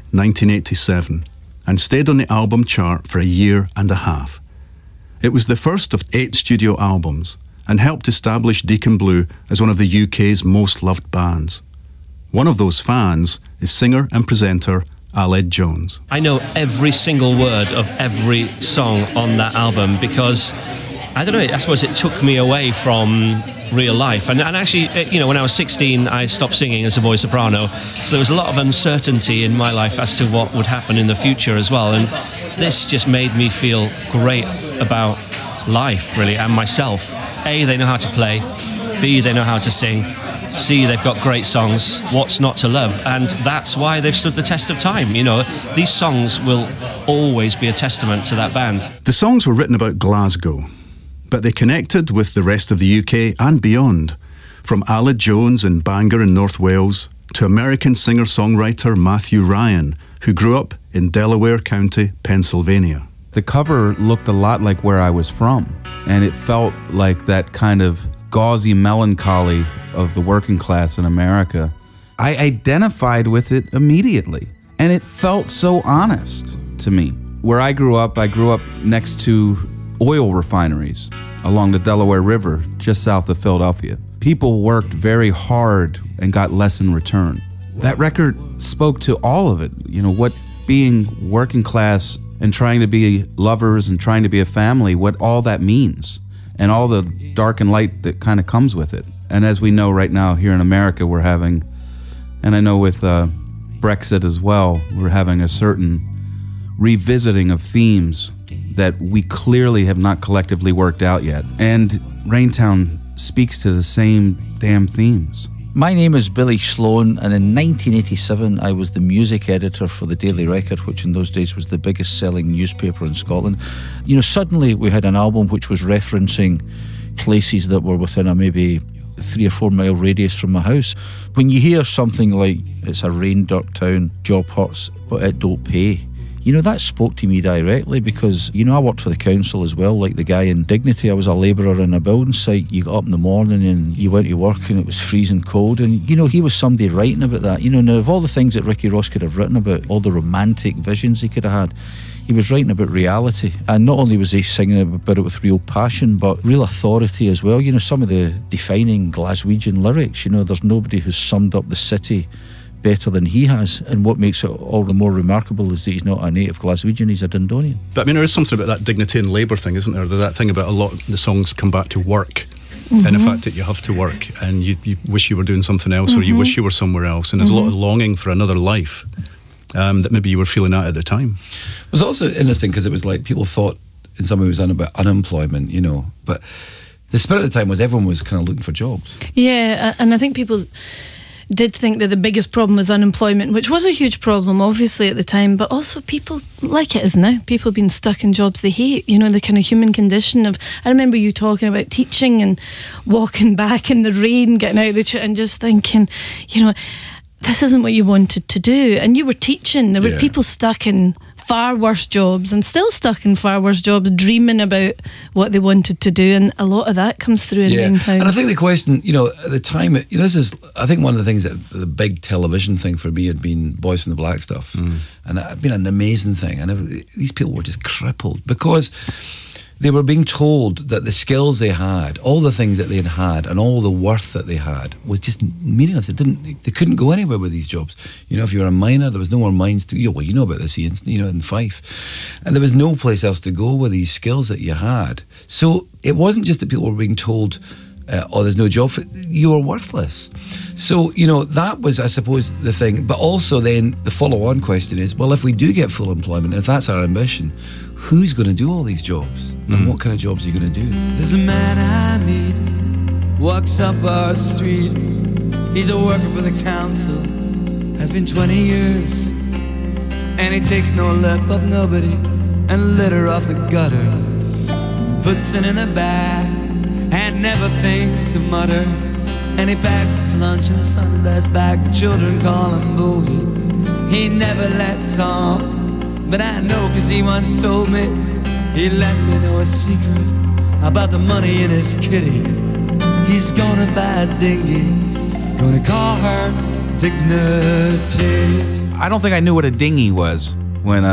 1987 and stayed on the album chart for a year and a half. It was the first of 8 studio albums and helped establish Deacon Blue as one of the UK's most loved bands. One of those fans is singer and presenter Aled Jones. I know every single word of every song on that album because, I don't know, I suppose it took me away from real life. And actually, you know, when I was 16, I stopped singing as a voice soprano. So there was a lot of uncertainty in my life as to what would happen in the future as well. And this just made me feel great about life, really, and myself. A, they know how to play. B, they know how to sing. C, they've got great songs. What's not to love? And that's why they've stood the test of time. You know, these songs will always be a testament to that band. The songs were written about Glasgow, but they connected with the rest of the UK and beyond, from Aled Jones in Bangor in North Wales to American singer-songwriter Matthew Ryan, who grew up in Delaware County, Pennsylvania. The cover looked a lot like where I was from, and it felt like that kind of gauzy melancholy of the working class in America. I identified with it immediately, and it felt so honest to me. Where I grew up next to oil refineries along the Delaware River, just south of Philadelphia. People worked very hard and got less in return. That record spoke to all of it, you know, what being working class and trying to be lovers and trying to be a family, what all that means, and all the dark and light that kind of comes with it. And as we know right now here in America, we're having, and I know with Brexit as well, we're having a certain revisiting of themes that we clearly have not collectively worked out yet. And Raintown speaks to the same damn themes. My name is Billy Sloan, and in 1987 I was the music editor for the Daily Record, which in those days was the biggest selling newspaper in Scotland. You know, suddenly we had an album which was referencing places that were within a maybe 3 or 4 mile radius from my house. When you hear something like, it's a rain dirt town, job hurts, but it don't pay, you know, that spoke to me directly because, you know, I worked for the council as well, like the guy in Dignity. I was a labourer in a building site. You got up in the morning and you went to work and it was freezing cold. And, you know, he was somebody writing about that. You know, now of all the things that Ricky Ross could have written about, all the romantic visions he could have had, he was writing about reality. And not only was he singing about it with real passion, but real authority as well. You know, some of the defining Glaswegian lyrics, you know, there's nobody who's summed up the city better than he has, and what makes it all the more remarkable is that he's not a native Glaswegian, he's a Dundonian. But I mean, there is something about that dignity and labour thing, isn't there? That thing about a lot of the songs come back to work. and the fact that you have to work and you wish you were doing something else, or you wish you were somewhere else, and there's a lot of longing for another life that maybe you were feeling at the time. It was also interesting because it was like people thought in some way it was about unemployment, you know, but the spirit of the time was everyone was kind of looking for jobs. Yeah, and I think people did think that the biggest problem was unemployment, which was a huge problem obviously at the time, but also people, like it is now, people being stuck in jobs they hate, you know, the kind of human condition of, I remember you talking about teaching and walking back in the rain, getting out of the and just thinking, you know, this isn't what you wanted to do. And you were teaching, there were people stuck in far worse jobs and still stuck in far worse jobs, dreaming about what they wanted to do, and a lot of that comes through in Raintown. And I think the question, you know, at the time, you know, this is, I think one of the things that the big television thing for me had been Boys from the Black stuff, and that had been an amazing thing, and these people were just crippled because they were being told that the skills they had, all the things that they had and all the worth that they had was just meaningless. They couldn't go anywhere with these jobs. You know, if you were a miner, there was no more mines to, well, you know about this, Ian, you know, in Fife. And there was no place else to go with these skills that you had. So it wasn't just that people were being told, oh, there's no job for you, were worthless. So, you know, that was, I suppose, the thing. But also then the follow-on question is, well, if we do get full employment, if that's our ambition, who's going to do all these jobs? And what kind of jobs are you going to do? There's a man I meet, walks up our street. He's a worker for the council, has been 20 years. And he takes no lip of nobody and litter off the gutter. Puts it in the bag and never thinks to mutter. And he packs his lunch in a Sunday's bag. The children call him Boogie. He never lets on, but I know 'cause he once told me he let me know a secret about the money in his kitty. He's gonna buy a dinghy, gonna call her Dignity. I don't think I knew what a dinghy was when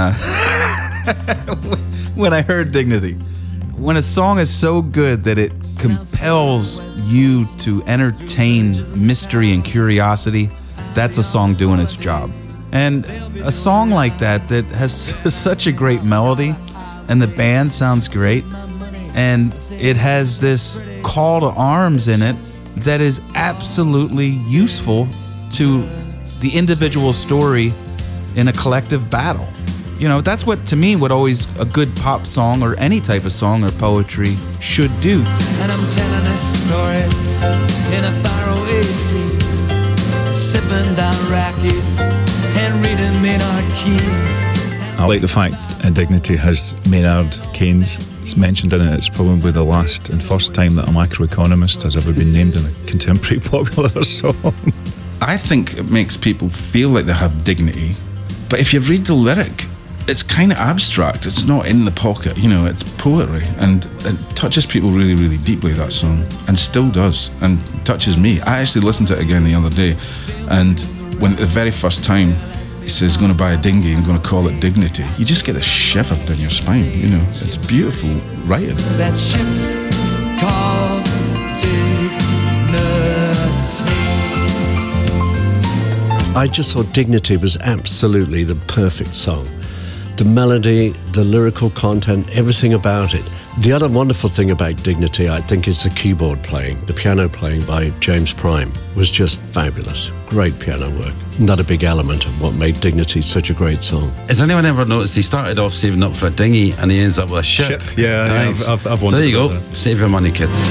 when I heard Dignity. When a song is so good that it compels you to entertain mystery and curiosity, that's a song doing its job. And a song like that has such a great melody, and the band sounds great, and it has this call to arms in it that is absolutely useful to the individual story in a collective battle. You know, that's what, to me, what always a good pop song or any type of song or poetry should do. And I'm telling this story in a faraway sea, sipping down Racky and reading Maynard Keynes. I like the fact Dignity has Maynard Keynes. It's mentioned in it. It's probably the last and first time that a macroeconomist has ever been named in a contemporary popular song. I think it makes people feel like they have dignity, but if you read the lyric, it's kind of abstract. It's not in the pocket, you know, it's poetry, and it touches people really, really deeply, that song, and still does, and touches me. I actually listened to it again the other day, and when the very first time he says going to buy a dinghy and going to call it Dignity, you just get a shiver down your spine, you know. It's beautiful writing. That ship called Dignity. I just thought Dignity was absolutely the perfect song. The melody, the lyrical content, everything about it. The other wonderful thing about Dignity, I think, is the keyboard playing. The piano playing by James Prime was just fabulous. Great piano work. Another big element of what made Dignity such a great song. Has anyone ever noticed he started off saving up for a dinghy and he ends up with a ship? Yeah, nice. I've so wondered. there you go. That. Save your money, kids.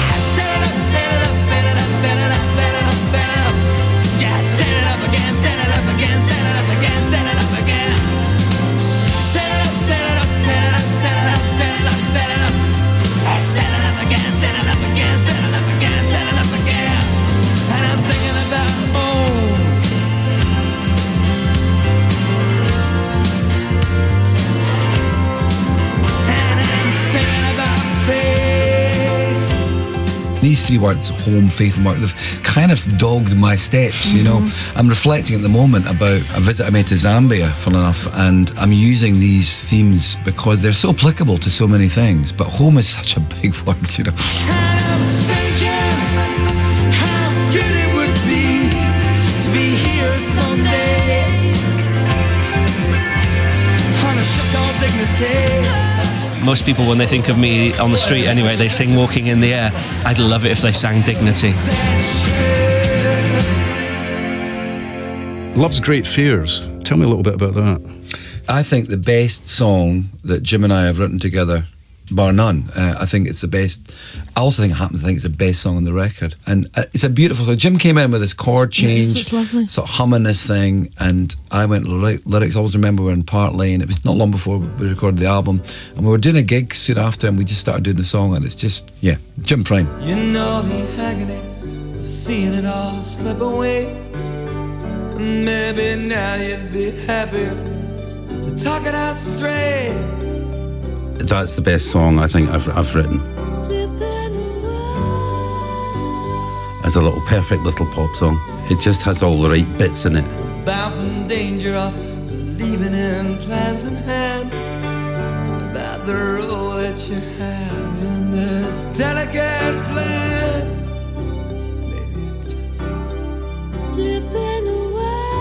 These three words, home, faith and work, they've kind of dogged my steps, you know. I'm reflecting at the moment about a visit I made to Zambia, fun enough, and I'm using these themes because they're so applicable to so many things, but home is such a big word, you know. most people, when they think of me on the street anyway, they sing Walking in the Air. I'd love it if they sang Dignity. Love's Great Fears. Tell me a little bit about that. I think the best song that Jim and I have written together, bar none, I think it's the best. I also think it happens, I think it's the best song on the record. And it's a beautiful song. Jim came in with his chord change, it's lovely. sort of humming this thing, and I went lyrics. I always remember we were in Park Lane. It was not long before we recorded the album, and we were doing a gig soon after, and we just started doing the song, and it's just, Jim Prime. You know the agony of seeing it all slip away, and maybe now you'd be happier just to talk it out straight. That's the best song I think I've written. As a little perfect little pop song. It just has all the right bits in it. About the danger of believing in plans in hand, about the role that you have in this delicate plan. Maybe it's just slipping away.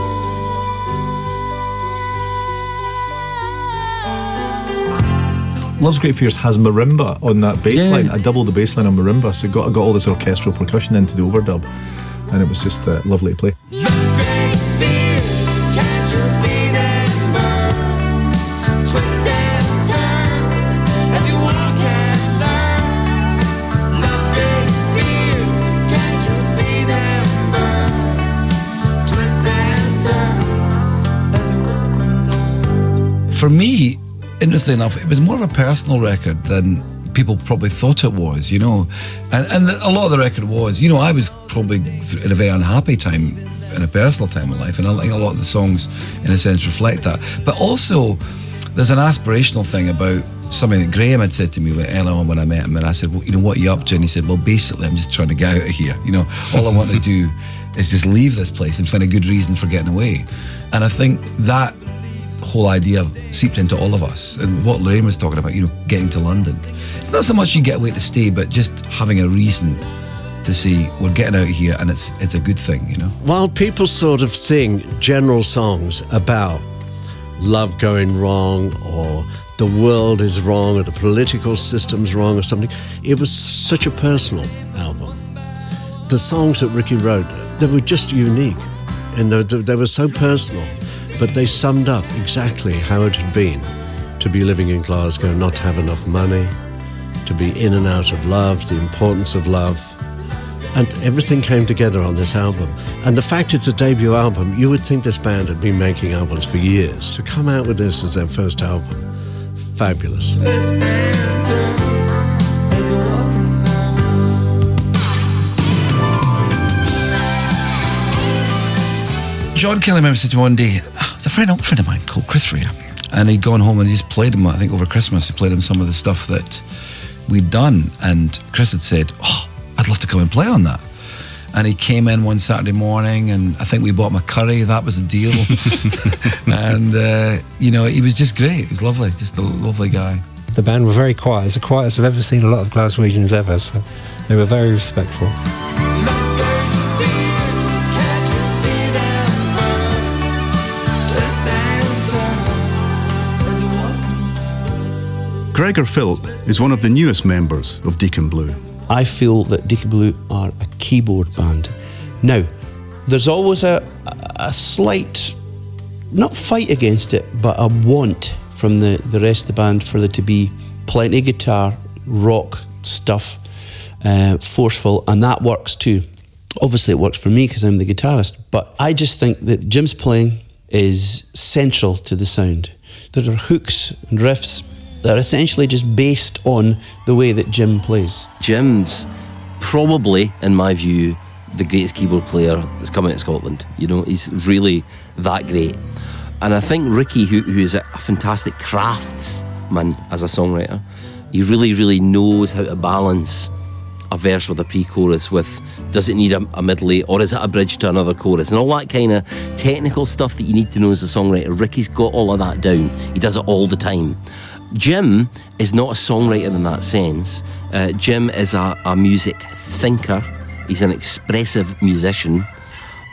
Love's Great Fears has marimba on that bass line. I doubled the bass line on marimba, so I got all this orchestral percussion into the overdub, and it was just lovely to play. Love's great fears, can't you see them burn? Twist and turn as you walk and learn. Love's great fears, can't you see them burn? Twist and turn as you walk and learn. For me, interestingly enough, it was more of a personal record than people probably thought it was, and a lot of the record was, I was probably in a very unhappy time, in a personal time in life, and I think a lot of the songs in a sense reflect that. But also there's an aspirational thing about something that Graham had said to me earlier on when I met him, and I said, well, what are you up to? And he said, well, basically I'm just trying to get out of here, all I want to do is just leave this place and find a good reason for getting away. And I think that whole idea seeped into all of us, and what Lorraine was talking about, getting to London. It's not so much you get away to stay, but just having a reason to say we're getting out of here, and it's a good thing, While people sort of sing general songs about love going wrong, or the world is wrong, or the political system's wrong, or something, it was such a personal album. The songs that Ricky wrote, they were just unique, and they were so personal. But they summed up exactly how it had been to be living in Glasgow, not to have enough money, to be in and out of love, the importance of love. And everything came together on this album. And the fact it's a debut album, you would think this band had been making albums for years. To come out with this as their first album, fabulous. John Kelly, I remember, said to me one day, it's a friend of mine called Chris Rea, and he'd gone home and he just played him, I think over Christmas, he played him some of the stuff that we'd done, and Chris had said, I'd love to come and play on that. And he came in one Saturday morning, and I think we bought him a curry, that was the deal. And, he was just great, he was lovely, just a lovely guy. The band were very quiet, as quiet as I've ever seen a lot of Glaswegians ever, so they were very respectful. Gregor Philp is one of the newest members of Deacon Blue. I feel that Deacon Blue are a keyboard band. Now, there's always a slight, not fight against it, but a want from the rest of the band for there to be plenty of guitar, rock stuff, forceful, and that works too. Obviously it works for me because I'm the guitarist, but I just think that Jim's playing is central to the sound. There are hooks and riffs that are essentially just based on the way that Jim plays. Jim's probably, in my view, the greatest keyboard player that's come out of Scotland. He's really that great. And I think Ricky, who is a fantastic craftsman as a songwriter, he really, really knows how to balance a verse with a pre-chorus with, does it need a medley, or is it a bridge to another chorus, and all that kind of technical stuff that you need to know as a songwriter. Ricky's got all of that down. He does it all the time. Jim is not a songwriter in that sense. Jim is a music thinker. He's an expressive musician.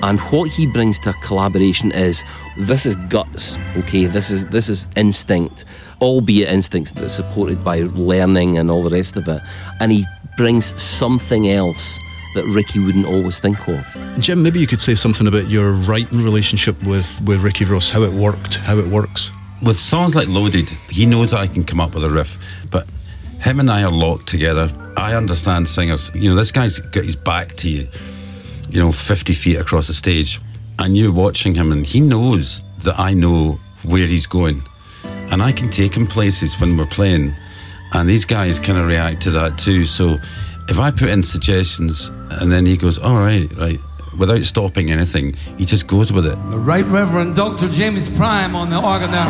And what he brings to a collaboration is, this is guts, okay? This is instinct, albeit instincts that's supported by learning and all the rest of it. And he brings something else that Ricky wouldn't always think of. Jim, maybe you could say something about your writing relationship with Ricky Ross, how it worked, how it works. With songs like Loaded, he knows I can come up with a riff, but him and I are locked together. I understand singers. This guy's got his back to you, 50 feet across the stage, and you're watching him, and he knows that I know where he's going, and I can take him places when we're playing, and these guys kind of react to that too. So if I put in suggestions and then he goes, all right, without stopping anything, he just goes with it. The Right Reverend Dr. James Prime on the organ there.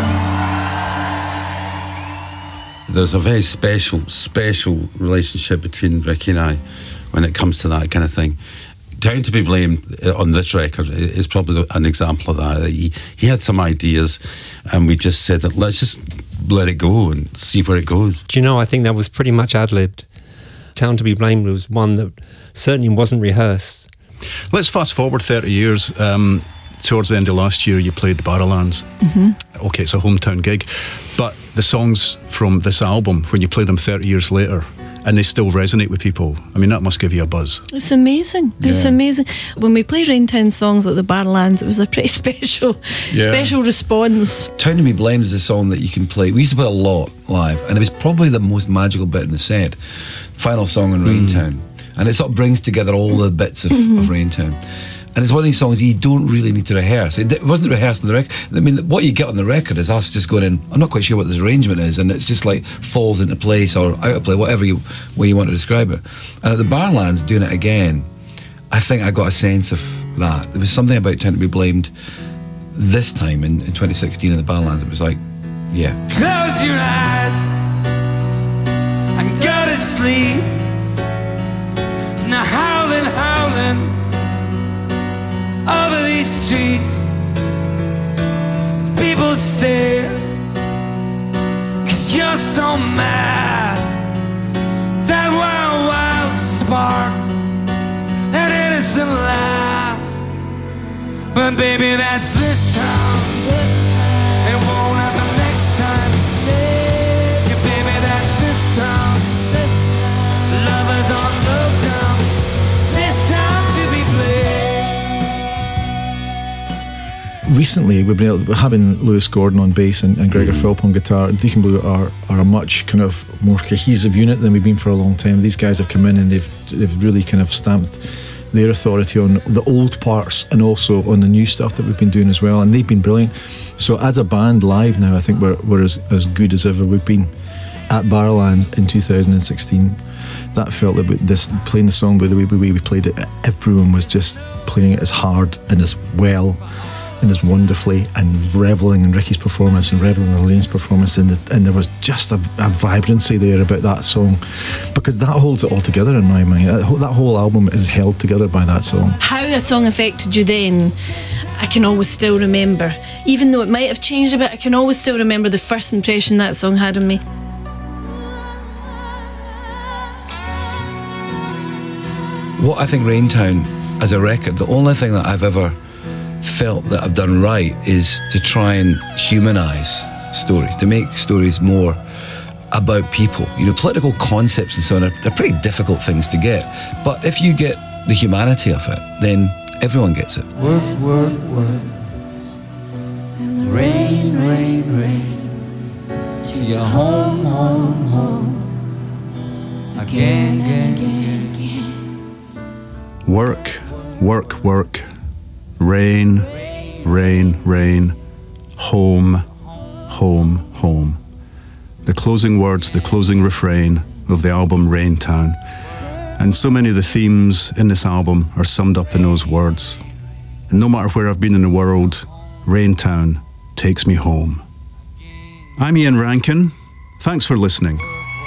There's a very special relationship between Ricky and I when it comes to that kind of thing. Down to Be Blamed on this record is probably an example of that. He had some ideas, and we just said that let's just let it go and see where it goes. Do you know, I think that was pretty much ad-libbed. Down to Be Blamed was one that certainly wasn't rehearsed. Let's fast forward 30 years. Towards the end of last year, you played the Barrowlands. Mm-hmm. Okay, it's a hometown gig, but the songs from this album, when you play them 30 years later, and they still resonate with people, I mean, that must give you a buzz. It's amazing. It's amazing. When we play Raintown songs like the Barrowlands, it was a pretty special response. Town to Be Blamed is a song that you can play. We used to play a lot live, and it was probably the most magical bit in the set. Final song on Raintown. And it sort of brings together all the bits of Raintown. And it's one of these songs you don't really need to rehearse. It wasn't rehearsed on the record. I mean, what you get on the record is us just going in, I'm not quite sure what this arrangement is, and it's just like falls into place or out of place, whatever way you want to describe it. And at the Barrowlands, doing it again, I think I got a sense of that. There was something about Town to Be Blamed this time in 2016 in the Barrowlands. It was like, yeah. Close your eyes and go to sleep. Now howling over these streets. People stare, 'cause you're so mad. That wild spark, that innocent laugh. But baby, that's this time. It won't happen next time. Yeah, baby, that's this time. Lovers on lockdown. This time to be played. Recently, we've been able to, having Lewis Gordon on bass and Gregor Philp on guitar. Deacon Blue are a much kind of more cohesive unit than we've been for a long time. These guys have come in and they've really kind of stamped their authority on the old parts and also on the new stuff that we've been doing as well, and they've been brilliant. So as a band live now, I think we're as good as ever we've been. At Barrowlands in 2016, that felt that this playing the song by the way we played it, everyone was just playing it as hard and as well and as wonderfully, and revelling in Ricky's performance and revelling in Elaine's performance, and there was just a vibrancy there about that song, because that holds it all together in my mind. That whole album is held together by that song. How a song affected you then, I can always still remember. Even though it might have changed a bit, I can always still remember the first impression that song had on me. What I think Raintown as a record, the only thing that I've ever felt that I've done right is to try and humanise stories, to make stories more about people. Political concepts and so on, they're pretty difficult things to get. But if you get the humanity of it, then everyone gets it. Work, work, work. And the rain, rain, rain. To your home, home, home. Again, again, again, again. Work, work, work. Rain, rain, rain. Home, home, home. The closing words, the closing refrain of the album Raintown. And so many of the themes in this album are summed up in those words. And no matter where I've been in the world, Raintown takes me home. I'm Ian Rankin. Thanks for listening.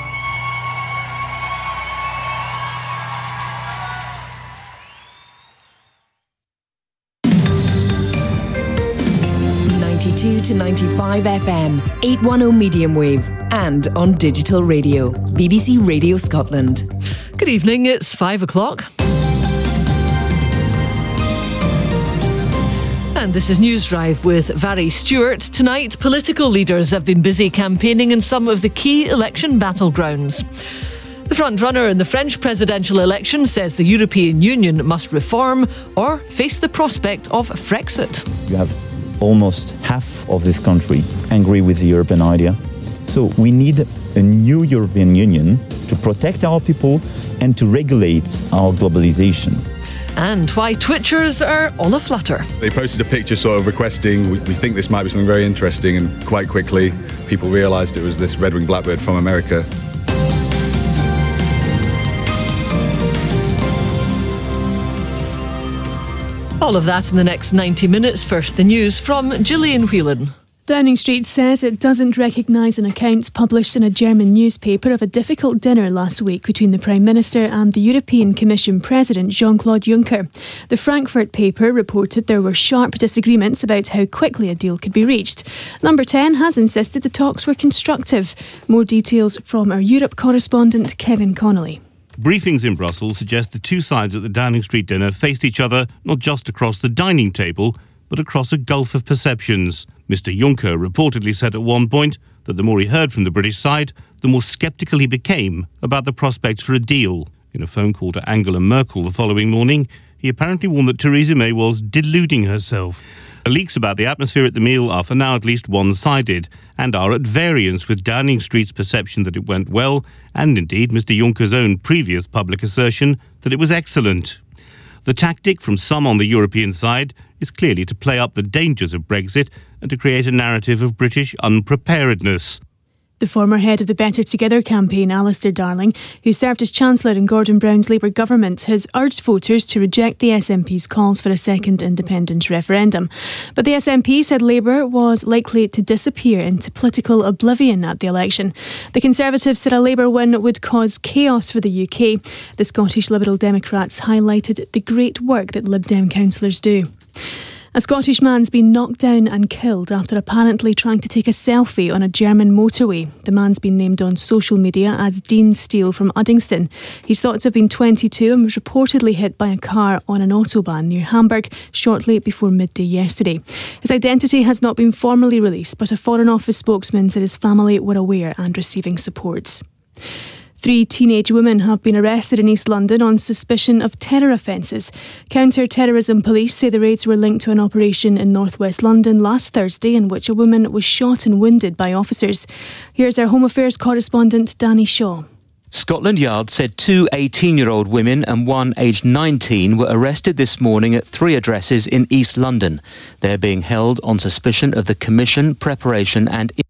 To 95 FM, 810 medium wave, and on digital radio. BBC Radio Scotland. Good evening, it's 5 o'clock. And this is News Drive with Vary Stewart. Tonight, political leaders have been busy campaigning in some of the key election battlegrounds. The front-runner in the French presidential election says the European Union must reform or face the prospect of Frexit. You have almost half of this country angry with the European idea. So we need a new European Union to protect our people and to regulate our globalization. And why Twitchers are all aflutter. They posted a picture sort of requesting, we think this might be something very interesting, and quite quickly people realised it was this red-winged blackbird from America. All of that in the next 90 minutes. First, the news from Gillian Whelan. Downing Street says it doesn't recognise an account published in a German newspaper of a difficult dinner last week between the Prime Minister and the European Commission President Jean-Claude Juncker. The Frankfurt paper reported there were sharp disagreements about how quickly a deal could be reached. Number 10 has insisted the talks were constructive. More details from our Europe correspondent Kevin Connolly. Briefings in Brussels suggest the two sides at the Downing Street dinner faced each other not just across the dining table, but across a gulf of perceptions. Mr. Juncker reportedly said at one point that the more he heard from the British side, the more sceptical he became about the prospects for a deal. In a phone call to Angela Merkel the following morning, he apparently warned that Theresa May was deluding herself. The leaks about the atmosphere at the meal are for now at least one-sided and are at variance with Downing Street's perception that it went well and indeed Mr. Juncker's own previous public assertion that it was excellent. The tactic from some on the European side is clearly to play up the dangers of Brexit and to create a narrative of British unpreparedness. The former head of the Better Together campaign, Alistair Darling, who served as Chancellor in Gordon Brown's Labour government, has urged voters to reject the SNP's calls for a second independence referendum. But the SNP said Labour was likely to disappear into political oblivion at the election. The Conservatives said a Labour win would cause chaos for the UK. The Scottish Liberal Democrats highlighted the great work that Lib Dem councillors do. A Scottish man's been knocked down and killed after apparently trying to take a selfie on a German motorway. The man's been named on social media as Dean Steele from Uddingston. He's thought to have been 22 and was reportedly hit by a car on an autobahn near Hamburg shortly before midday yesterday. His identity has not been formally released, but a Foreign Office spokesman said his family were aware and receiving support. 3 teenage women have been arrested in East London on suspicion of terror offences. Counter-terrorism police say the raids were linked to an operation in northwest London last Thursday in which a woman was shot and wounded by officers. Here's our Home Affairs correspondent Danny Shaw. Scotland Yard said 2 18-year-old women and one aged 19 were arrested this morning at 3 addresses in East London. They're being held on suspicion of the commission, preparation and